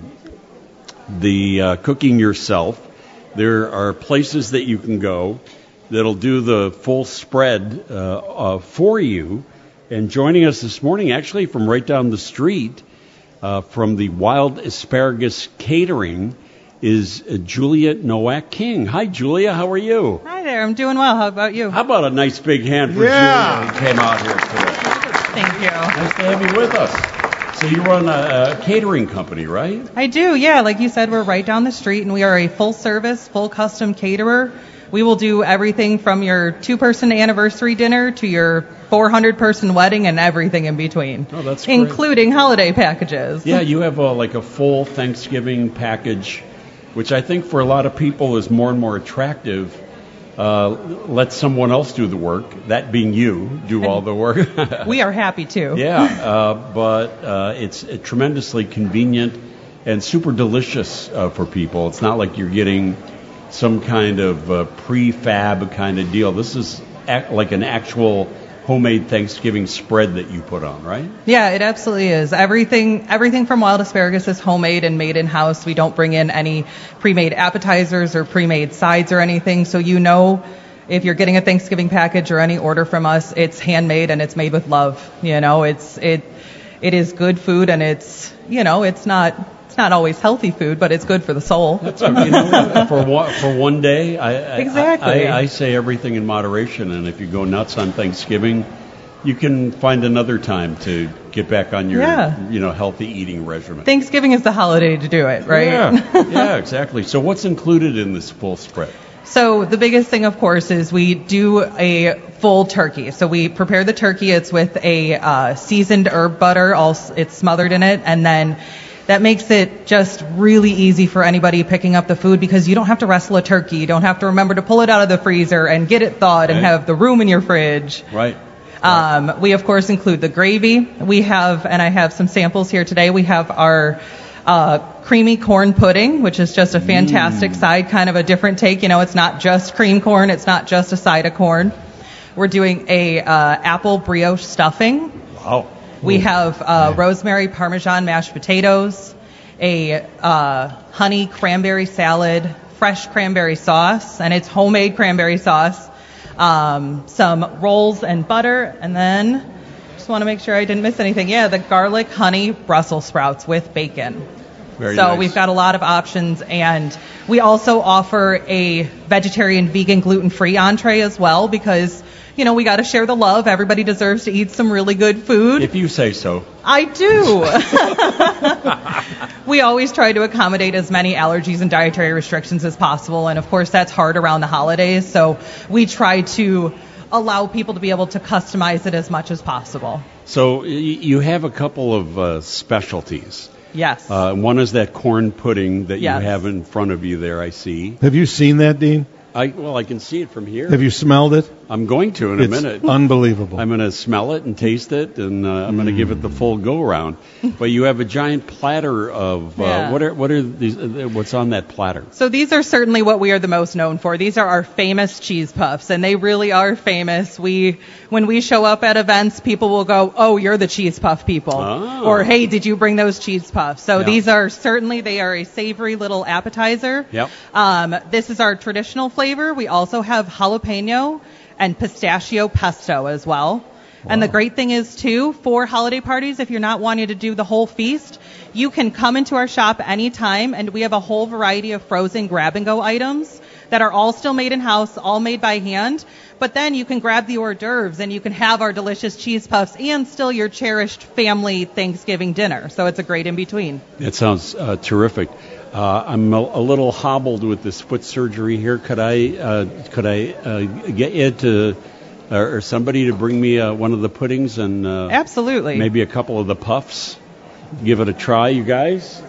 the cooking yourself, there are places that you can go that'll do the full spread for you. And joining us this morning, actually from right down the street, from the Wild Asparagus Catering, is Julia Nowak King. Hi, Julia. How are you? Hi there. I'm doing well. How about you? How about a nice big hand for Julia who came out here today? Thank you. Nice to have you with us. So you run a catering company, right? I do, yeah. Like you said, we're right down the street, and we are a full-service, full custom caterer. We will do everything from your 2-person anniversary dinner to your 400-person wedding and everything in between. Oh, that's great. Including holiday packages. Yeah, you have a full Thanksgiving package, which I think for a lot of people is more and more attractive. Let someone else do the work, that being you, do all the work. We are happy to. Yeah, but it's tremendously convenient and super delicious for people. It's not like you're getting some kind of prefab kind of deal. This is like an actual homemade Thanksgiving spread that you put on, right? Yeah, it absolutely is. Everything from Wild Asparagus is homemade and made in-house. We don't bring in any pre-made appetizers or pre-made sides or anything. So if you're getting a Thanksgiving package or any order from us, it's handmade and it's made with love. It is good food, and it's not always healthy food, but it's good for the soul. That's for one day. Exactly. I say everything in moderation, and if you go nuts on Thanksgiving, you can find another time to get back on your healthy eating regimen. Thanksgiving is the holiday to do it, right? Yeah, exactly. So what's included in this full spread? So the biggest thing, of course, is we do a full turkey. So we prepare the turkey. It's with a seasoned herb butter. It's smothered in it, and then that makes it just really easy for anybody picking up the food, because you don't have to wrestle a turkey. You don't have to remember to pull it out of the freezer and get it thawed and have the room in your fridge. Right. We, of course, include the gravy. We have, and I have some samples here today, we have our creamy corn pudding, which is just a fantastic side, kind of a different take. It's not just cream corn. It's not just a side of corn. We're doing a apple brioche stuffing. Wow. We have rosemary Parmesan mashed potatoes, a honey cranberry salad, fresh cranberry sauce, and it's homemade cranberry sauce, some rolls and butter, and then Just want to make sure I didn't miss anything. Yeah, the garlic honey Brussels sprouts with bacon. Very so nice. We've got a lot of options, and we also offer a vegetarian, vegan, gluten-free entree as well because, you know, we got to share the love. Everybody deserves to eat some really good food. If you say so. I do. We always try to accommodate as many allergies and dietary restrictions as possible, and of course that's hard around the holidays, so we try to allow people to be able to customize it as much as possible. So you have a couple of specialties. Yes. One is that corn pudding that Yes. you have in front of you there, I see. Have you seen that, Dean? I can see it from here. Have you smelled it? I'm going to in a It's minute. unbelievable. I'm going to smell it and taste it, and I'm going to give it the full go-around. But you have a giant platter of Yeah. what are these? What's on that platter? So these are certainly what we are the most known for. These are our famous cheese puffs, and they really are famous. When we show up at events, people will go, "Oh, you're the cheese puff people," or "Hey, did you bring those cheese puffs?" So Yeah. these are they are a savory little appetizer. Yep. This is our traditional flavor. We also have jalapeno and pistachio pesto as well. And the great thing is, too, for holiday parties, if you're not wanting to do the whole feast, you can come into our shop anytime, and we have a whole variety of frozen grab-and-go items that are all still made in-house, all made by hand. But then you can grab the hors d'oeuvres, and you can have our delicious cheese puffs and still your cherished family Thanksgiving dinner. So it's a great in-between. That sounds terrific. I'm a little hobbled with this foot surgery here. Could I get you to or somebody to bring me one of the puddings and Absolutely. maybe a couple of the puffs? Give it a try, you guys.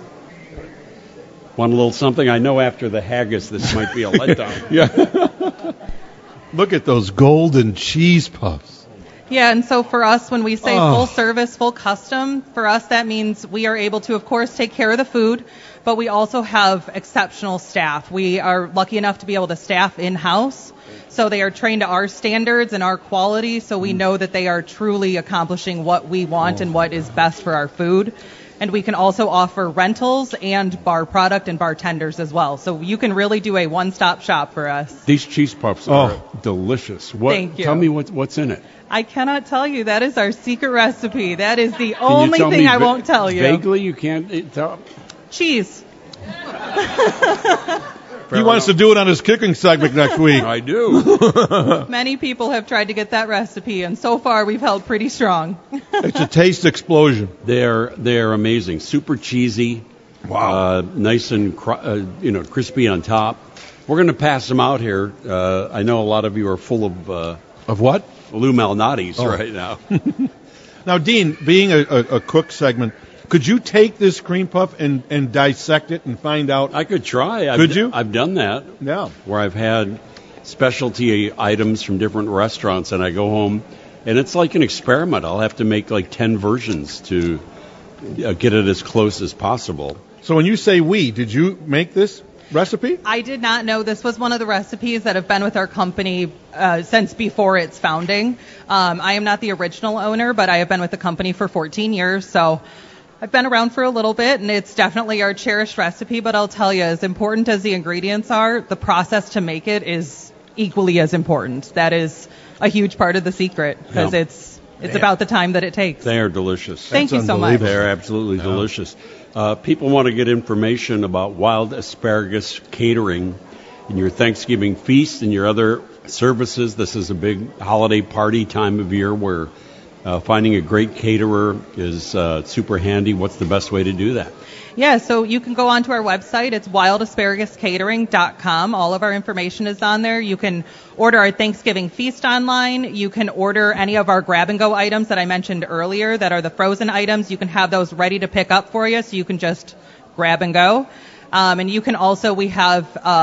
Want a little something? I know after the haggis this might be a letdown. Yeah. Look at those golden cheese puffs. Yeah, and so for us, when we say full service, full custom, for us that means we are able to, of course, take care of the food, but we also have exceptional staff. We are lucky enough to be able to staff in-house, so they are trained to our standards and our quality, so we know that they are truly accomplishing what we want and what is best for our food. And we can also offer rentals and bar product and bartenders as well. So you can really do a one-stop shop for us. These cheese puffs are delicious. Thank you. Tell me what's in it. I cannot tell you. That is our secret recipe. That is the Can you only tell thing me I won't tell you. Vaguely, you can't tell. Cheese. He wants to do it on his kicking segment next week. I do. Many people have tried to get that recipe, and so far we've held pretty strong. It's a taste explosion. They're amazing. Super cheesy. Wow. Nice and crispy on top. We're going to pass them out here. I know a lot of you are full of what? Lou Malnati's right now. Now, Dean, being a cook segment, could you take this cream puff and dissect it and find out? I could try. Could you? I've done that. Yeah. Where I've had specialty items from different restaurants, and I go home, and it's like an experiment. I'll have to make like 10 versions to get it as close as possible. So when you say we, did you make this recipe? I did not know this was one of the recipes that have been with our company since before its founding. I am not the original owner, but I have been with the company for 14 years, so I've been around for a little bit, and it's definitely our cherished recipe, but I'll tell you, as important as the ingredients are, the process to make it is equally as important. That is a huge part of the secret, because it's about the time that it takes. They are delicious. Thank you so much. They're absolutely delicious. People want to get information about Wild Asparagus Catering and your Thanksgiving feast and your other services. This is a big holiday party time of year where finding a great caterer is super handy. What's the best way to do that? Yeah, so you can go onto our website. It's wildasparagus.catering.com. All of our information is on there. You can order our Thanksgiving feast online. You can order any of our grab-and-go items that I mentioned earlier that are the frozen items. You can have those ready to pick up for you, so you can just grab and go. And you can also, we have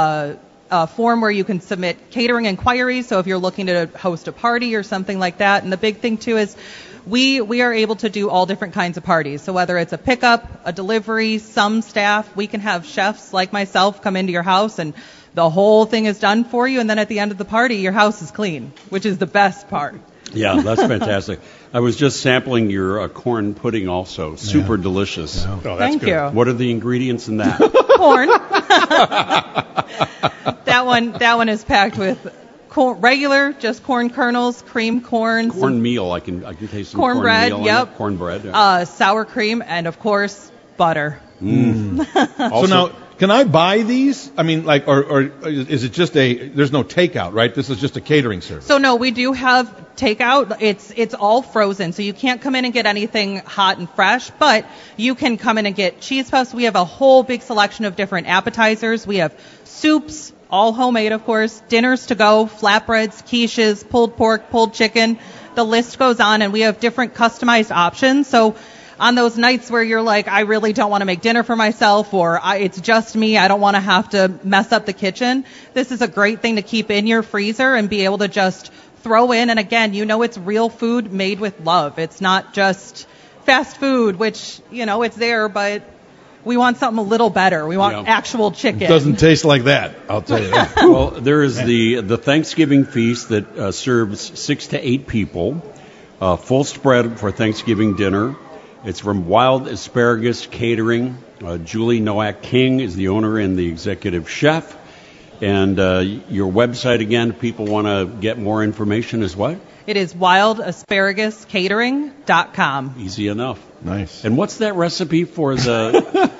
a form where you can submit catering inquiries, so if you're looking to host a party or something like that. And the big thing, too, is we are able to do all different kinds of parties. So whether it's a pickup, a delivery, some staff, we can have chefs like myself come into your house and the whole thing is done for you. And then at the end of the party, your house is clean, which is the best part. Yeah, that's fantastic. I was just sampling your corn pudding also. Super delicious. Yeah. Oh, that's Thank good. you. What are the ingredients in that? Corn. That one is packed with regular, just corn kernels, cream corn, Cornmeal. I can taste some cornbread. cornmeal. Yep. Cornbread. Yeah. Sour cream, and of course butter. So now, can I buy these? I mean, like, or is it just there's no takeout, right? This is just a catering service. So no, we do have takeout. It's all frozen, so you can't come in and get anything hot and fresh, but you can come in and get cheese puffs. We have a whole big selection of different appetizers. We have soups, all homemade, of course, dinners to go, flatbreads, quiches, pulled pork, pulled chicken. The list goes on, and we have different customized options. So on those nights where you're like, I really don't want to make dinner for myself, or it's just me, I don't want to have to mess up the kitchen, this is a great thing to keep in your freezer and be able to just throw in. And again, it's real food made with love. It's not just fast food, which, it's there, but we want something a little better. We want actual chicken. It doesn't taste like that, I'll tell you that. Well, there is the Thanksgiving feast that serves 6 to 8 people, full spread for Thanksgiving dinner. It's from Wild Asparagus Catering. Julie Nowak King is the owner and the executive chef. And your website, again, if people want to get more information, is what? It is wildasparagus.catering.com. Easy enough. Nice. And what's that recipe for the...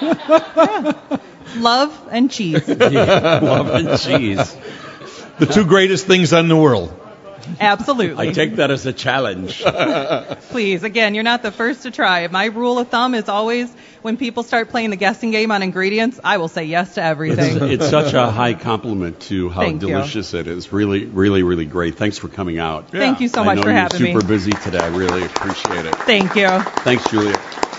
Love and cheese. Yeah, love and cheese. The two greatest things in the world. Absolutely. I take that as a challenge. Please, again, you're not the first to try. My rule of thumb is always, when people start playing the guessing game on ingredients, I will say yes to everything. It's such a high compliment to how Thank delicious it is. Really, really, really great. Thanks for coming out. Thank you so much for having me. I know you're super busy today. I really appreciate it. Thank you. Thanks, Julia.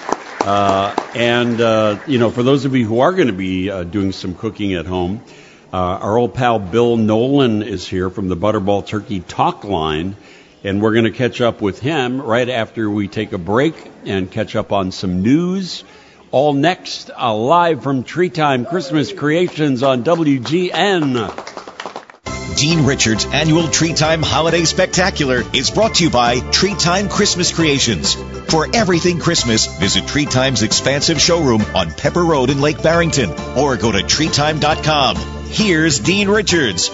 For those of you who are going to be doing some cooking at home, our old pal Bill Nolan is here from the Butterball Turkey Talk Line, and we're going to catch up with him right after we take a break and catch up on some news. All next, live from Tree Time Christmas Creations on WGN. Dean Richards' annual Tree Time Holiday Spectacular is brought to you by Tree Time Christmas Creations. For everything Christmas, visit Tree Time's expansive showroom on Pepper Road in Lake Barrington or go to treetime.com. Here's Dean Richards.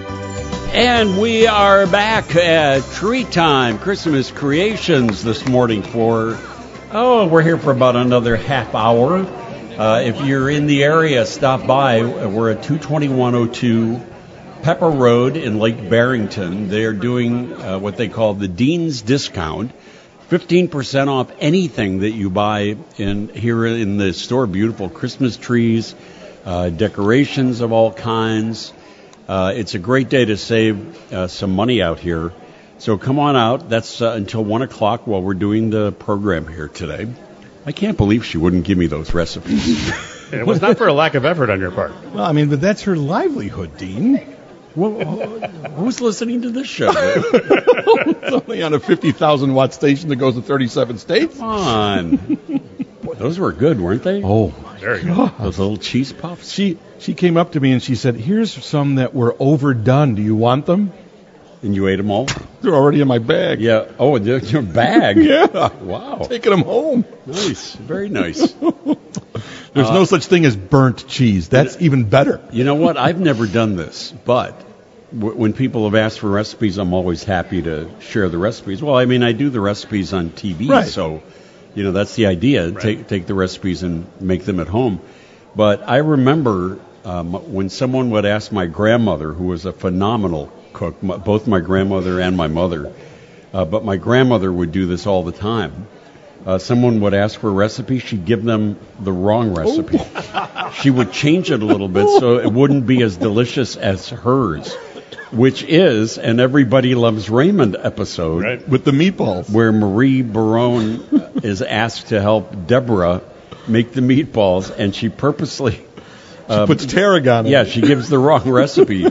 And we are back at Tree Time Christmas Creations this morning we're here for about another half hour. If you're in the area, stop by. We're at 22102 Pepper Road in Lake Barrington. They are doing what they call the Dean's Discount. 15% off anything that you buy here in the store. Beautiful Christmas trees, decorations of all kinds. It's a great day to save some money out here. So come on out. That's until 1 o'clock while we're doing the program here today. I can't believe she wouldn't give me those recipes. It was not for a lack of effort on your part. Well, I mean, but that's her livelihood, Dean. Well, who's listening to this show? It's only on a 50,000 watt station that goes to 37 states. Come on. Boy, those were good, weren't they? Oh, my God. Those little cheese puffs. She came up to me and she said, here's some that were overdone. Do you want them? And you ate them all? They're already in my bag. Yeah. Oh, your bag? Yeah. Wow. Taking them home. Nice. Very nice. There's no such thing as burnt cheese. That's even better. You know what? I've never done this, but when people have asked for recipes, I'm always happy to share the recipes. Well, I mean, I do the recipes on TV, right. So, that's the idea. Right. Take the recipes and make them at home. But I remember when someone would ask my grandmother, who was a phenomenal cook, both my grandmother and my mother, but my grandmother would do this all the time. Someone would ask for a recipe, she'd give them the wrong recipe. She would change it a little bit so it wouldn't be as delicious as hers, which is an Everybody Loves Raymond episode. Right, with the meatballs. Where Marie Barone is asked to help Deborah make the meatballs, and she purposely... She puts tarragon in Yeah, it. she gives the wrong recipe.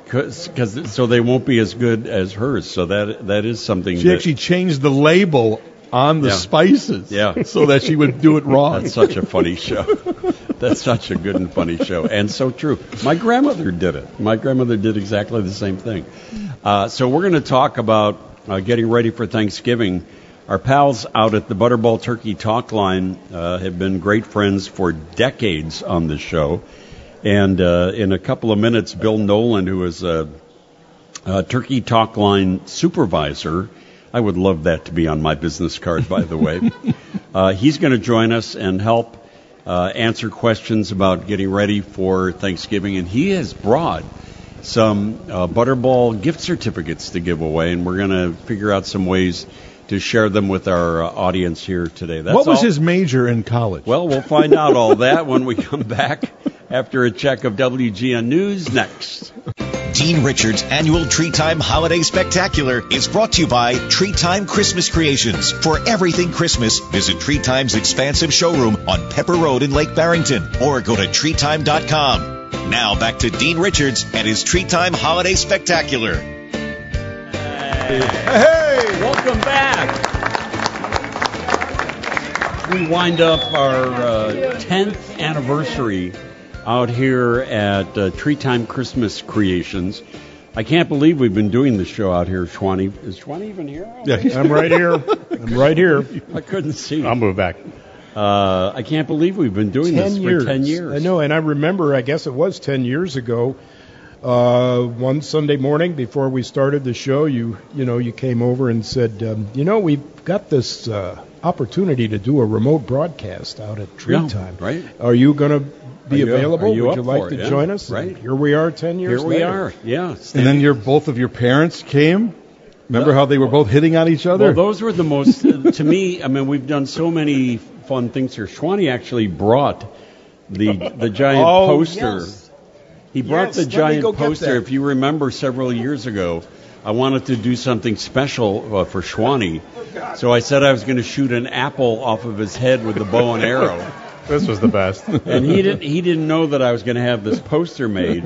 So they won't be as good as hers. So that is something. She actually changed the label on the spices, so that she would do it wrong. That's such a funny show. That's such a good and funny show, and so true. My grandmother did it. My grandmother did exactly the same thing. So we're going to talk about getting ready for Thanksgiving. Our pals out at the Butterball Turkey Talk Line have been great friends for decades on this show. And in a couple of minutes, Bill Nolan, who is a Turkey Talk Line supervisor. I would love that to be on my business card, by the way. He's going to join us and help answer questions about getting ready for Thanksgiving. And he has brought some Butterball gift certificates to give away, and we're going to figure out some ways to share them with our audience here today. What was his major in college? Well, we'll find out all that when we come back after a check of WGN News next. Dean Richards' annual Tree Time Holiday Spectacular is brought to you by Tree Time Christmas Creations. For everything Christmas, visit Tree Time's expansive showroom on Pepper Road in Lake Barrington or go to treetime.com. Now back to Dean Richards and his Tree Time Holiday Spectacular. Hey, welcome back. We wind up our 10th anniversary out here at Tree Time Christmas Creations. I can't believe we've been doing this show out here, Schwani. Is Schwani even here? Yeah, I'm right here. I'm right here. I couldn't see. I'll move back. I can't believe we've been doing this for 10 years. I know, and I remember, I guess it was 10 years ago, one Sunday morning before we started the show, you came over and said, we've got this opportunity to do a remote broadcast out at Tree Time. Right. Are you going to be available? Would you like to join us? Right. Here we are 10 years later. Here we are, yeah. And then both of your parents came? Remember how they were both hitting on each other? Well, those were the most, to me, I mean, we've done so many fun things here. Schwani actually brought the giant poster. Yes. He brought the giant poster. If you remember several years ago, I wanted to do something special for Schwani. So I said I was going to shoot an apple off of his head with the bow and arrow. This was the best. And he didn't know that I was going to have this poster made.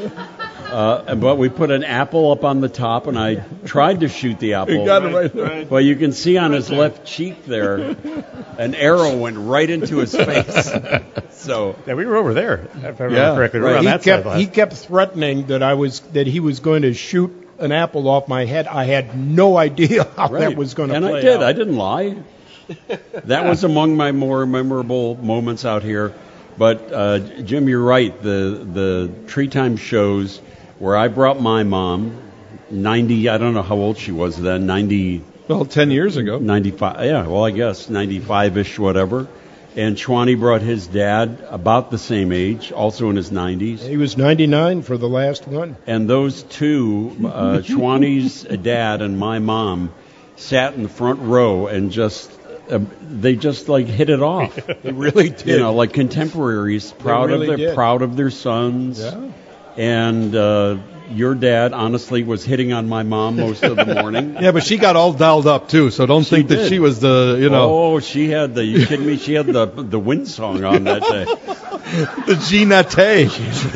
But we put an apple up on the top, and I tried to shoot the apple. You got it right. But you can see on his left cheek there, an arrow went right into his face. So yeah, we were over there. If I remember correctly, we were on that side. He kept threatening that he was going to shoot an apple off my head. I had no idea how that was going to play out. And I did. I didn't lie. That was among my more memorable moments out here. But Jim, you're right. The Tree Time shows where I brought my mom, 90. I don't know how old she was then. 90. Well, 10 years ago. 95. Yeah. Well, I guess 95ish, whatever. And Schwani brought his dad, about the same age, also in his 90s. He was 99 for the last one. And those two, Schwani's dad and my mom, sat in the front row and they just like hit it off. They really did. You know, like contemporaries, proud of their sons. Yeah. And your dad, honestly, was hitting on my mom most of the morning. Yeah, but she got all dialed up too, so don't think that she was the, Oh, she had you kidding me? She had the wind song on that day. The Ginette.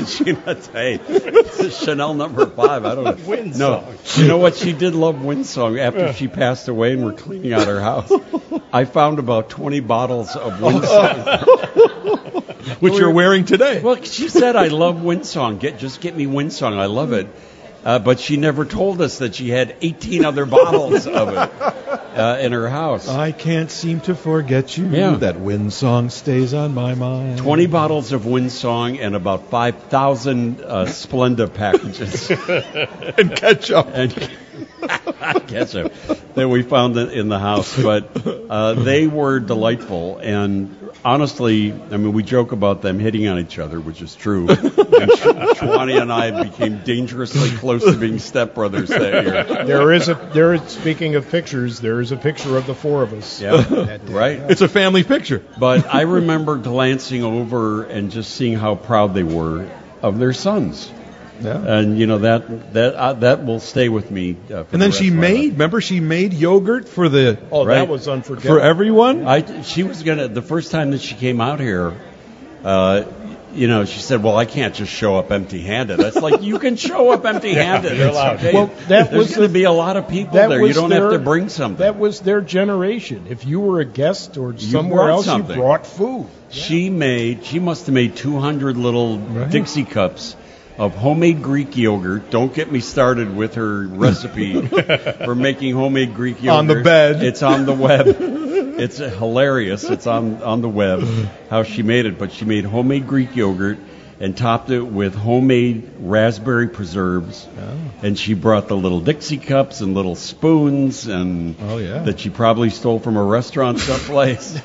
It's Chanel number 5. I don't know. Wind song. You know what? She did love wind song. After she passed away and we're cleaning out her house, I found about 20 bottles of wind song. Which you're wearing today. Well, she said, I love wind song. Just get me wind song. I love it. But she never told us that she had 18 other bottles of it in her house. I can't seem to forget you. Yeah. That wind song stays on my mind. 20 bottles of wind song and about 5,000 Splenda packages. And ketchup. Ketchup that we found in the house. But they were delightful. And honestly, I mean, we joke about them hitting on each other, which is true. And Schwani and I became dangerously close to being stepbrothers that year. Speaking of pictures, there is a picture of the four of us. Yeah, right. It's a family picture. But I remember glancing over and just seeing how proud they were of their sons. Yeah. And that will stay with me. And then she made yogurt for the. Oh, right. That was unforgettable. For everyone. She was the first time that she came out here. She said, "Well, I can't just show up empty-handed." It's like you can show up empty-handed. You're allowed. Okay. Well, there's going to be a lot of people there. You don't have to bring something. That was their generation. If you were a guest or somewhere else, you brought food. She must have made 200 little Dixie cups of homemade Greek yogurt. Don't get me started with her recipe for making homemade Greek yogurt. On the bed. It's on the web. It's hilarious. It's on the web how she made it. But she made homemade Greek yogurt, and topped it with homemade raspberry preserves. And she brought the little Dixie cups and little spoons, and that she probably stole from a restaurant someplace,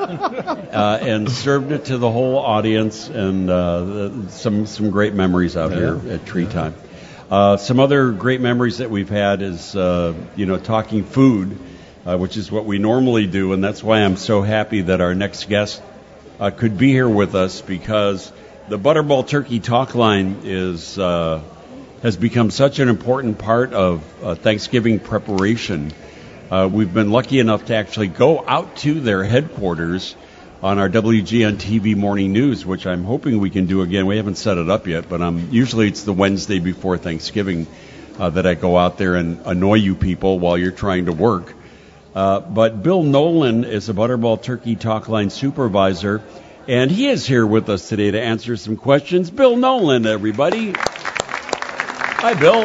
and served it to the whole audience, and some great memories out here at Tree Time. Some other great memories that we've had is talking food, which is what we normally do, and that's why I'm so happy that our next guest could be here with us, because the Butterball Turkey Talk Line has become such an important part of Thanksgiving preparation. We've been lucky enough to actually go out to their headquarters on our WGN TV Morning News, which I'm hoping we can do again. We haven't set it up yet, but usually it's the Wednesday before Thanksgiving that I go out there and annoy you people while you're trying to work. But Bill Nolan is a Butterball Turkey Talk Line supervisor, and he is here with us today to answer some questions. Bill Nolan, everybody. Hi, Bill.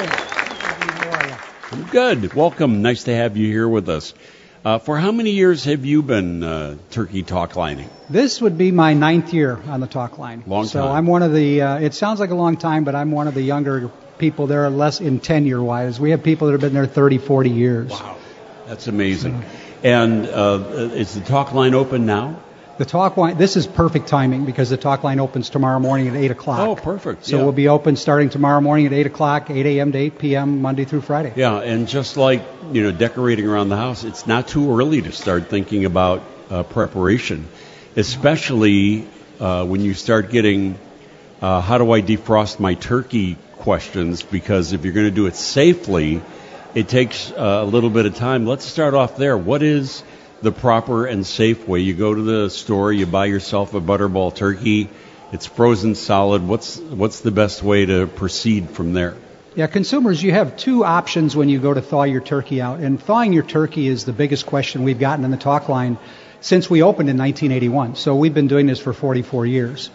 I'm good. Welcome. Nice to have you here with us. For how many years have you been turkey talk lining? This would be my 9th year on the talk line. Long time. So I'm one of the, it sounds like a long time, but I'm one of the younger people. There are less in tenure-wise. We have people that have been there 30, 40 years. Wow. That's amazing. And is the talk line open now? The talk line, this is perfect timing because the talk line opens tomorrow morning at 8 o'clock. Oh, perfect. So we'll be open starting tomorrow morning at 8 o'clock, 8 a.m. to 8 p.m., Monday through Friday. Yeah, and just like, decorating around the house, it's not too early to start thinking about preparation, especially when you start getting how do I defrost my turkey questions, because if you're going to do it safely, it takes a little bit of time. Let's start off there. What is the proper and safe way? You go to the store, you buy yourself a Butterball turkey. It's frozen solid. What's the best way to proceed from there? Yeah, consumers, you have two options when you go to thaw your turkey out. And thawing your turkey is the biggest question we've gotten in the talk line since we opened in 1981. So we've been doing this for 44 years.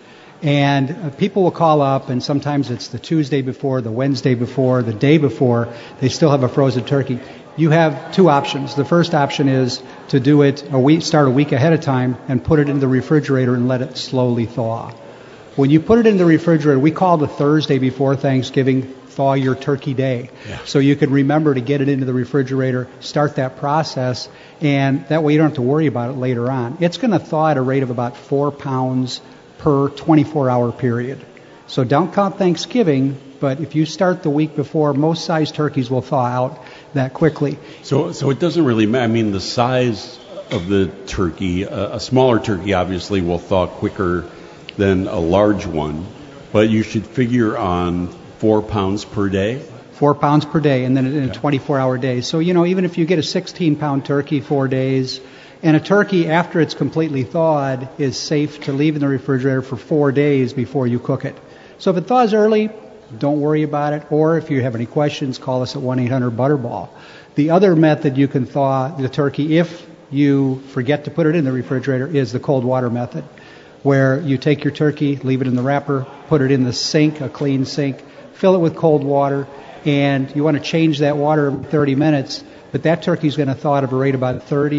And people will call up, and sometimes it's the Tuesday before, the Wednesday before, the day before, they still have a frozen turkey. You have two options. The first option is to do it start a week ahead of time and put it in the refrigerator and let it slowly thaw. When you put it in the refrigerator, we call the Thursday before Thanksgiving thaw your turkey day. Yeah. So you can remember to get it into the refrigerator, start that process, and that way you don't have to worry about it later on. It's going to thaw at a rate of about 4 pounds per 24-hour period. So don't count Thanksgiving, but if you start the week before, most size turkeys will thaw out that quickly. So it doesn't really matter. I mean, the size of the turkey, a smaller turkey obviously will thaw quicker than a large one, but you should figure on 4 pounds per day. 4 pounds per day, and then in a 24-hour day. So, even if you get a 16-pound turkey 4 days, and a turkey, after it's completely thawed, is safe to leave in the refrigerator for 4 days before you cook it. So if it thaws early, don't worry about it. Or if you have any questions, call us at 1-800-BUTTERBALL. The other method you can thaw the turkey, if you forget to put it in the refrigerator, is the cold water method, where you take your turkey, leave it in the wrapper, put it in the sink, a clean sink, fill it with cold water, and you want to change that water every 30 minutes. But that turkey is going to thaw at a rate about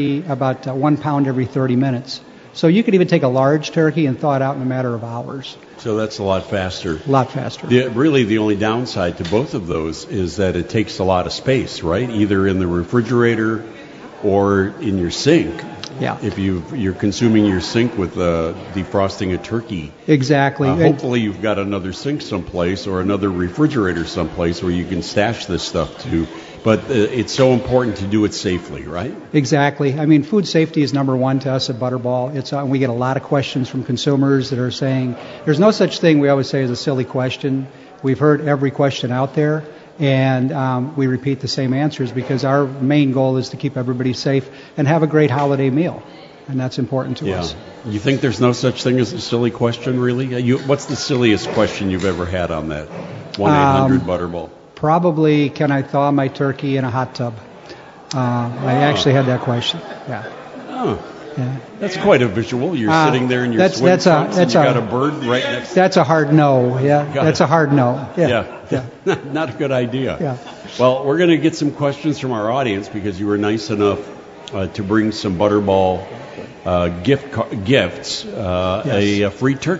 1 pound every 30 minutes. So you could even take a large turkey and thaw it out in a matter of hours. So that's a lot faster. A lot faster. Really, the only downside to both of those is that it takes a lot of space, right? Either in the refrigerator or in your sink. Yeah. If you're consuming your sink with defrosting a turkey. Exactly. Hopefully you've got another sink someplace or another refrigerator someplace where you can stash this stuff too. But it's so important to do it safely, right? Exactly. I mean, food safety is number one to us at Butterball. We get a lot of questions from consumers that are saying, there's no such thing, we always say, as a silly question. We've heard every question out there, and we repeat the same answers because our main goal is to keep everybody safe and have a great holiday meal. And that's important to us. You think there's no such thing as a silly question, really? What's the silliest question you've ever had on that 1-800-BUTTERBALL? Probably, can I thaw my turkey in a hot tub? I actually had that question. Yeah. Oh. Yeah. That's quite a visual. You're sitting there in your swim trunks and you got a bird right next to you. That's a hard no. Yeah. That's a hard no. Yeah. Not a good idea. Yeah. Well, we're going to get some questions from our audience because you were nice enough to bring some Butterball gifts, yes. A free turkey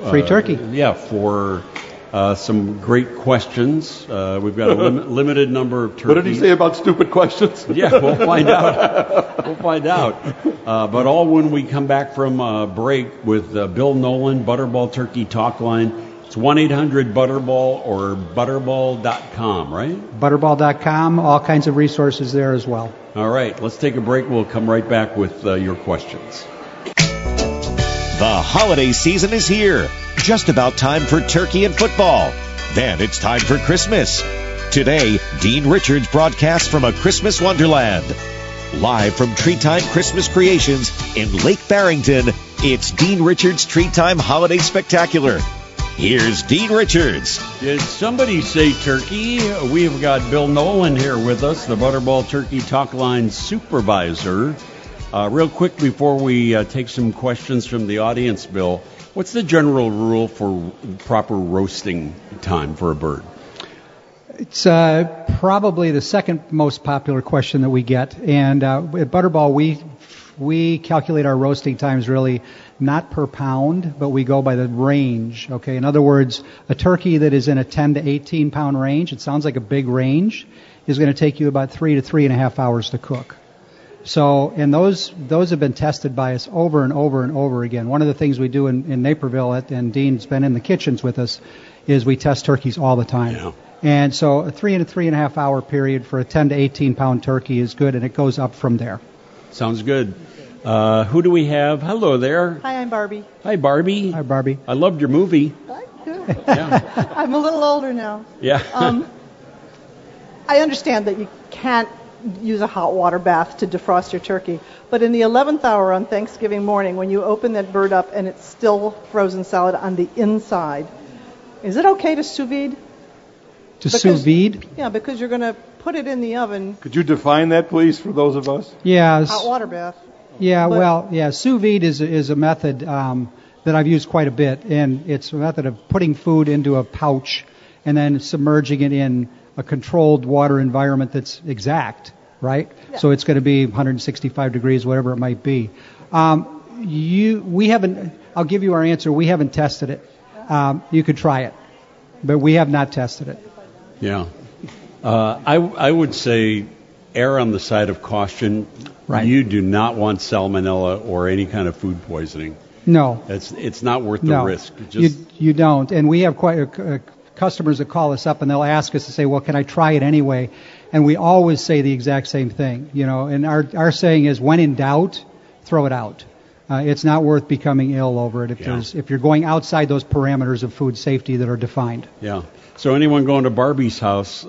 Free turkey. For some great questions. We've got a limited number of turkeys. What did he say about stupid questions? Yeah, we'll find out. But all when we come back from break with Bill Nolan, Butterball Turkey Talk Line. It's 1-800-BUTTERBALL or butterball.com, right? Butterball.com, all kinds of resources there as well. All right, let's take a break. We'll come right back with your questions. The holiday season is here. Just about time for turkey and football. Then it's time for Christmas. Today, Dean Richards broadcasts from a Christmas wonderland. Live from Tree Time Christmas Creations in Lake Barrington, it's Dean Richards' Tree Time Holiday Spectacular. Here's Dean Richards. Did somebody say turkey? We have got Bill Nolan here with us, the Butterball Turkey Talk Line supervisor. Real quick before we take some questions from the audience, Bill, what's the general rule for proper roasting time for a bird? It's probably the second most popular question that we get. And at Butterball, we calculate our roasting times really not per pound, but we go by the range. Okay, in other words, a turkey that is in a 10 to 18 pound range, it sounds like a big range, is going to take you about 3 to 3.5 hours to cook. So, and those have been tested by us over and over and over again. One of the things we do in Naperville, and Dean's been in the kitchens with us, is we test turkeys all the time. Yeah. And so a 3 to 3.5 hour period for a 10 to 18 pound turkey is good, and it goes up from there. Sounds good. Who do we have? Hello there. Hi, I'm Barbie. Hi, Barbie. Hi, Barbie. I loved your movie. Yeah. I'm a little older now. Yeah. I understand that you can't use a hot water bath to defrost your turkey, but in the 11th hour on Thanksgiving morning, when you open that bird up and it's still frozen solid on the inside, is it okay to sous vide? Sous vide? Yeah, because you're going to put it in the oven. Could you define that, please, for those of us? Yeah. Hot water bath. Yeah, sous vide is a method that I've used quite a bit, and it's a method of putting food into a pouch and then submerging it in a controlled water environment that's exact, right? Yeah. So it's going to be 165 degrees, whatever it might be. We haven't. I'll give you our answer. We haven't tested it. You could try it, but we have not tested it. Yeah, I would say err on the side of caution. Right. You do not want salmonella or any kind of food poisoning. No. It's not worth the risk. You don't. And we have quite customers that call us up and they'll ask us to say, well, can I try it anyway? And we always say the exact same thing, and our saying is, when in doubt, throw it out. It's not worth becoming ill over it if you're going outside those parameters of food safety that are defined. Yeah. So anyone going to Barbie's house,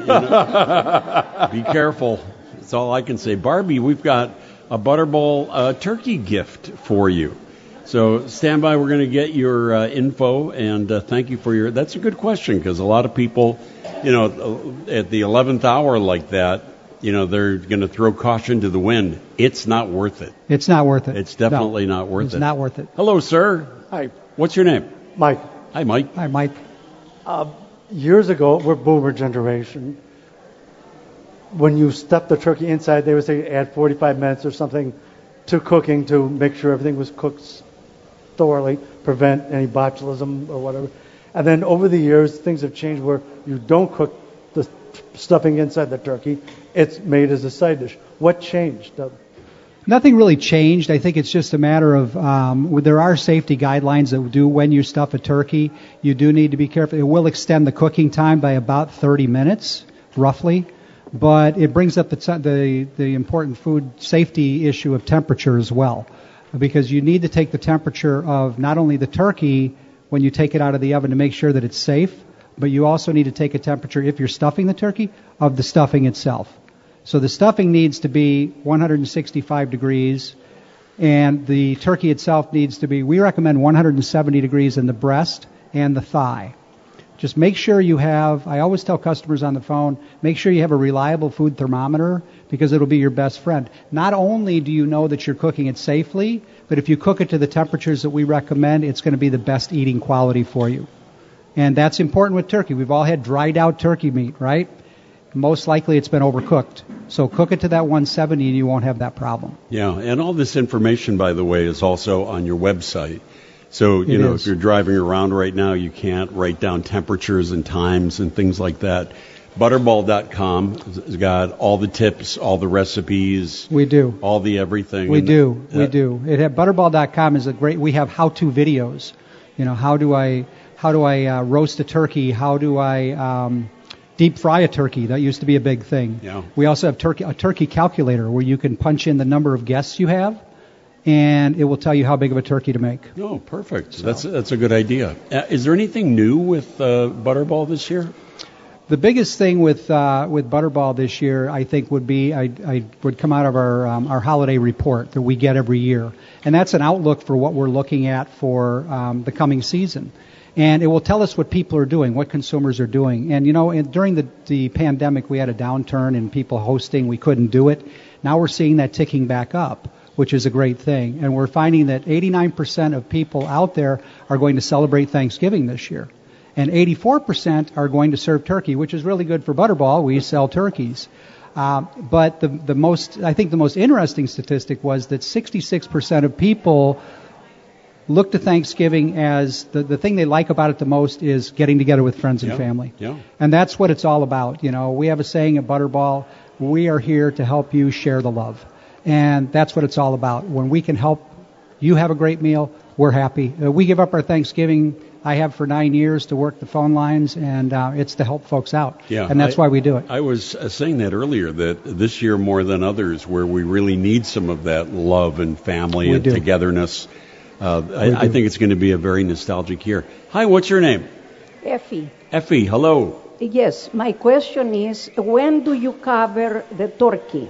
be careful. That's all I can say. Barbie, we've got a Butterball turkey gift for you. So stand by. We're going to get your info, and thank you for that's a good question, because a lot of people, at the 11th hour like that, they're going to throw caution to the wind. It's not worth it. It's not worth it. It's definitely not worth it. It's not worth it. Hello, sir. Hi. What's your name? Mike. Hi, Mike. Hi, Mike. Years ago, we're boomer generation. When you stuff the turkey inside, they would say add 45 minutes or something to cooking to make sure everything was cooked thoroughly, prevent any botulism or whatever. And then over the years, things have changed where you don't cook the stuffing inside the turkey. It's made as a side dish. What changed? Nothing really changed. I think it's just a matter of there are safety guidelines that do when you stuff a turkey. You do need to be careful. It will extend the cooking time by about 30 minutes, roughly. But it brings up the important food safety issue of temperature as well, because you need to take the temperature of not only the turkey when you take it out of the oven to make sure that it's safe, but you also need to take a temperature, if you're stuffing the turkey, of the stuffing itself. So the stuffing needs to be 165 degrees, and the turkey itself needs to be, we recommend 170 degrees in the breast and the thigh. Just make sure you have, I always tell customers on the phone, make sure you have a reliable food thermometer, because it'll be your best friend. Not only do you know that you're cooking it safely, but if you cook it to the temperatures that we recommend, it's going to be the best eating quality for you. And that's important with turkey. We've all had dried out turkey meat, right? Most likely it's been overcooked. So cook it to that 170 and you won't have that problem. Yeah, and all this information, by the way, is also on your website. So, It is. if you're driving around right now, you can't write down temperatures and times and things like that. Butterball.com has got all the tips, all the recipes. We do. All the everything. We And, do. We do. Butterball.com is a great. We have how-to videos. How do I roast a turkey? How do I deep fry a turkey? That used to be a big thing. Yeah. We also have a turkey calculator where you can punch in the number of guests you have, and it will tell you how big of a turkey to make. Oh, perfect. That's a good idea. Is there anything new with Butterball this year? The biggest thing with Butterball this year, I think, would be I would come out of our holiday report that we get every year, and that's an outlook for what we're looking at for the coming season, and it will tell us what people are doing, what consumers are doing, and during the pandemic we had a downturn in people hosting, we couldn't do it. Now we're seeing that ticking back up, which is a great thing, and we're finding that 89% of people out there are going to celebrate Thanksgiving this year. And 84% are going to serve turkey, which is really good for Butterball. We sell turkeys. But the most interesting statistic was that 66% of people look to Thanksgiving as the thing they like about it the most is getting together with friends and family. Yeah. And that's what it's all about. We have a saying at Butterball, we are here to help you share the love. And that's what it's all about. When we can help you have a great meal, we're happy. We give up our Thanksgiving. I have for 9 years to work the phone lines, and it's to help folks out. Yeah, and that's why we do it. I was saying that earlier, that this year more than others, where we really need some of that love and family and togetherness. I think it's going to be a very nostalgic year. Hi, what's your name? Effie. Effie, hello. Yes, my question is, when do you cover the turkey?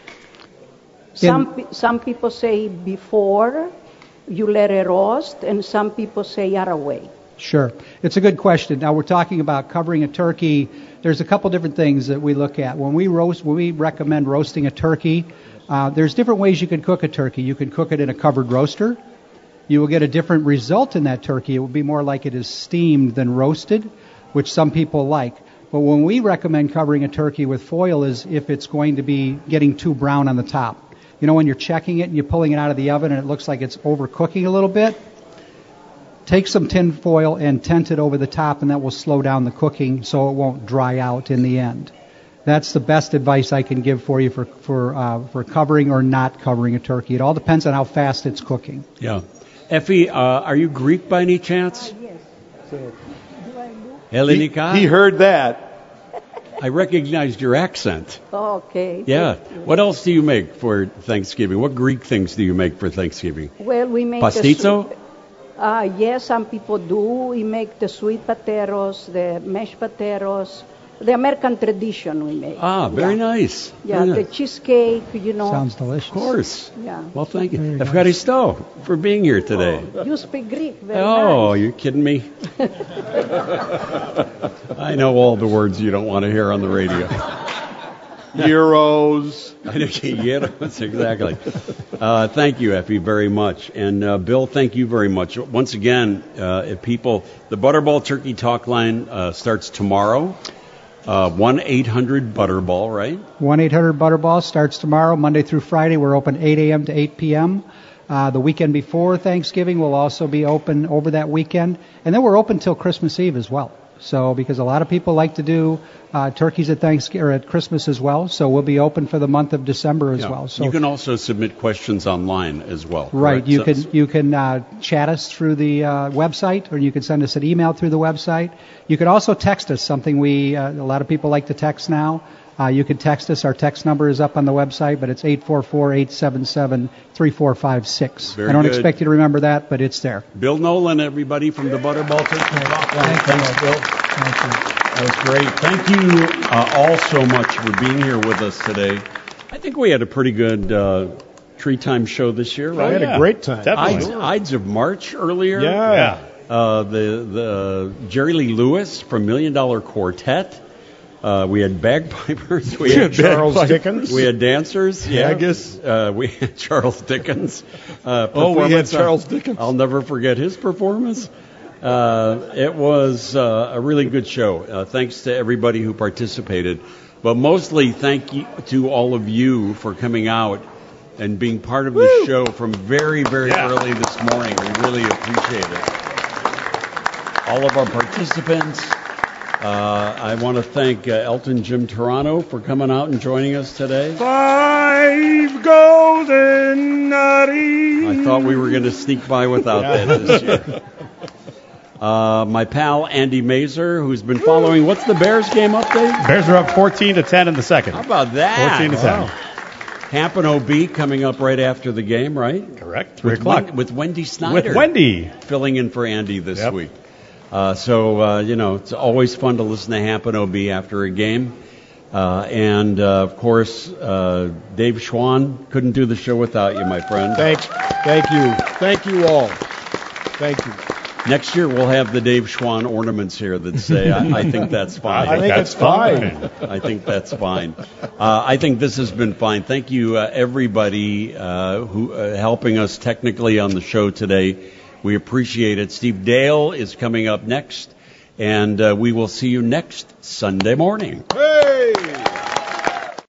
Some people say before you let it roast, and some people say right away. Sure. It's a good question. Now, we're talking about covering a turkey. There's a couple different things that we look at. When we recommend roasting a turkey, there's different ways you can cook a turkey. You can cook it in a covered roaster. You will get a different result in that turkey. It will be more like it is steamed than roasted, which some people like. But when we recommend covering a turkey with foil is if it's going to be getting too brown on the top. When you're checking it and you're pulling it out of the oven and it looks like it's overcooking a little bit, take some tin foil and tent it over the top, and that will slow down the cooking so it won't dry out in the end. That's the best advice I can give for you for covering or not covering a turkey. It all depends on how fast it's cooking. Yeah. Effie, are you Greek by any chance? Yes. Hellenica? He heard that. I recognized your accent. Okay. Yeah. What else do you make for Thanksgiving? What Greek things do you make for Thanksgiving? Well, we make Pastizo? Yes, some people do. We make the sweet potatoes, the mashed potatoes, the American tradition we make. Very nice. Yeah, Very the nice. cheesecake, Sounds delicious. Of course. Yeah. Well, thank you. Efcharisto for being here today. You speak Greek very nice. You kidding me? I know all the words you don't want to hear on the radio. Euros. Euros, exactly. Thank you, Effie, very much. And Bill, thank you very much. Once again, the Butterball Turkey Talk line starts tomorrow. 1-800-Butterball, right? 1-800-Butterball starts tomorrow, Monday through Friday. We're open 8 a.m. to 8 p.m. The weekend before Thanksgiving will also be open over that weekend. And then we're open till Christmas Eve as well. So, because a lot of people like to do turkeys at Thanksgiving or at Christmas as well, so we'll be open for the month of December as well. So you can also submit questions online as well. Right, correct? you can chat us through the website, or you can send us an email through the website. You can also text us, something a lot of people like to text now. You can text us. Our text number is up on the website, but it's 844-877-3456. I don't expect you to remember that, but it's there. Bill Nolan, everybody from the Butterball Turkey Talk. Thanks, Bill. Thank you. That was great. Thank you all so much for being here with us today. I think we had a pretty good tree time show this year, right? We had a great time. Ides of March earlier. Yeah. The Jerry Lee Lewis from $1 Million Quartet. We had bagpipers. We had Charles Dickens. We had dancers. Yeah, I guess. We had Charles Dickens. We had Charles Dickens. I'll never forget his performance. It was a really good show. Thanks to everybody who participated. But mostly thank you to all of you for coming out and being part of the show from very, very early this morning. We really appreciate it. All of our participants. I want to thank Elton Jim Toronto for coming out and joining us today. 5 golden nutties. I thought we were going to sneak by without that this year. My pal Andy Mazer, who's been following. What's the Bears game update? Bears are up 14-10 in the second. How about that? 14-10. Hampton OB coming up right after the game, right? Correct. 3 o'clock. With Wendy Snyder. With Wendy. Filling in for Andy this week. It's always fun to listen to Hampton OB after a game. Of course, Dave Schwann, couldn't do the show without you, my friend. Thank you. Thank you all. Thank you. Next year, we'll have the Dave Schwann ornaments here that say, I think that's fine. I think it's fine. I think that's fine. I think this has been fine. Thank you, everybody, who helping us technically on the show today. We appreciate it. Steve Dale is coming up next, and we will see you next Sunday morning.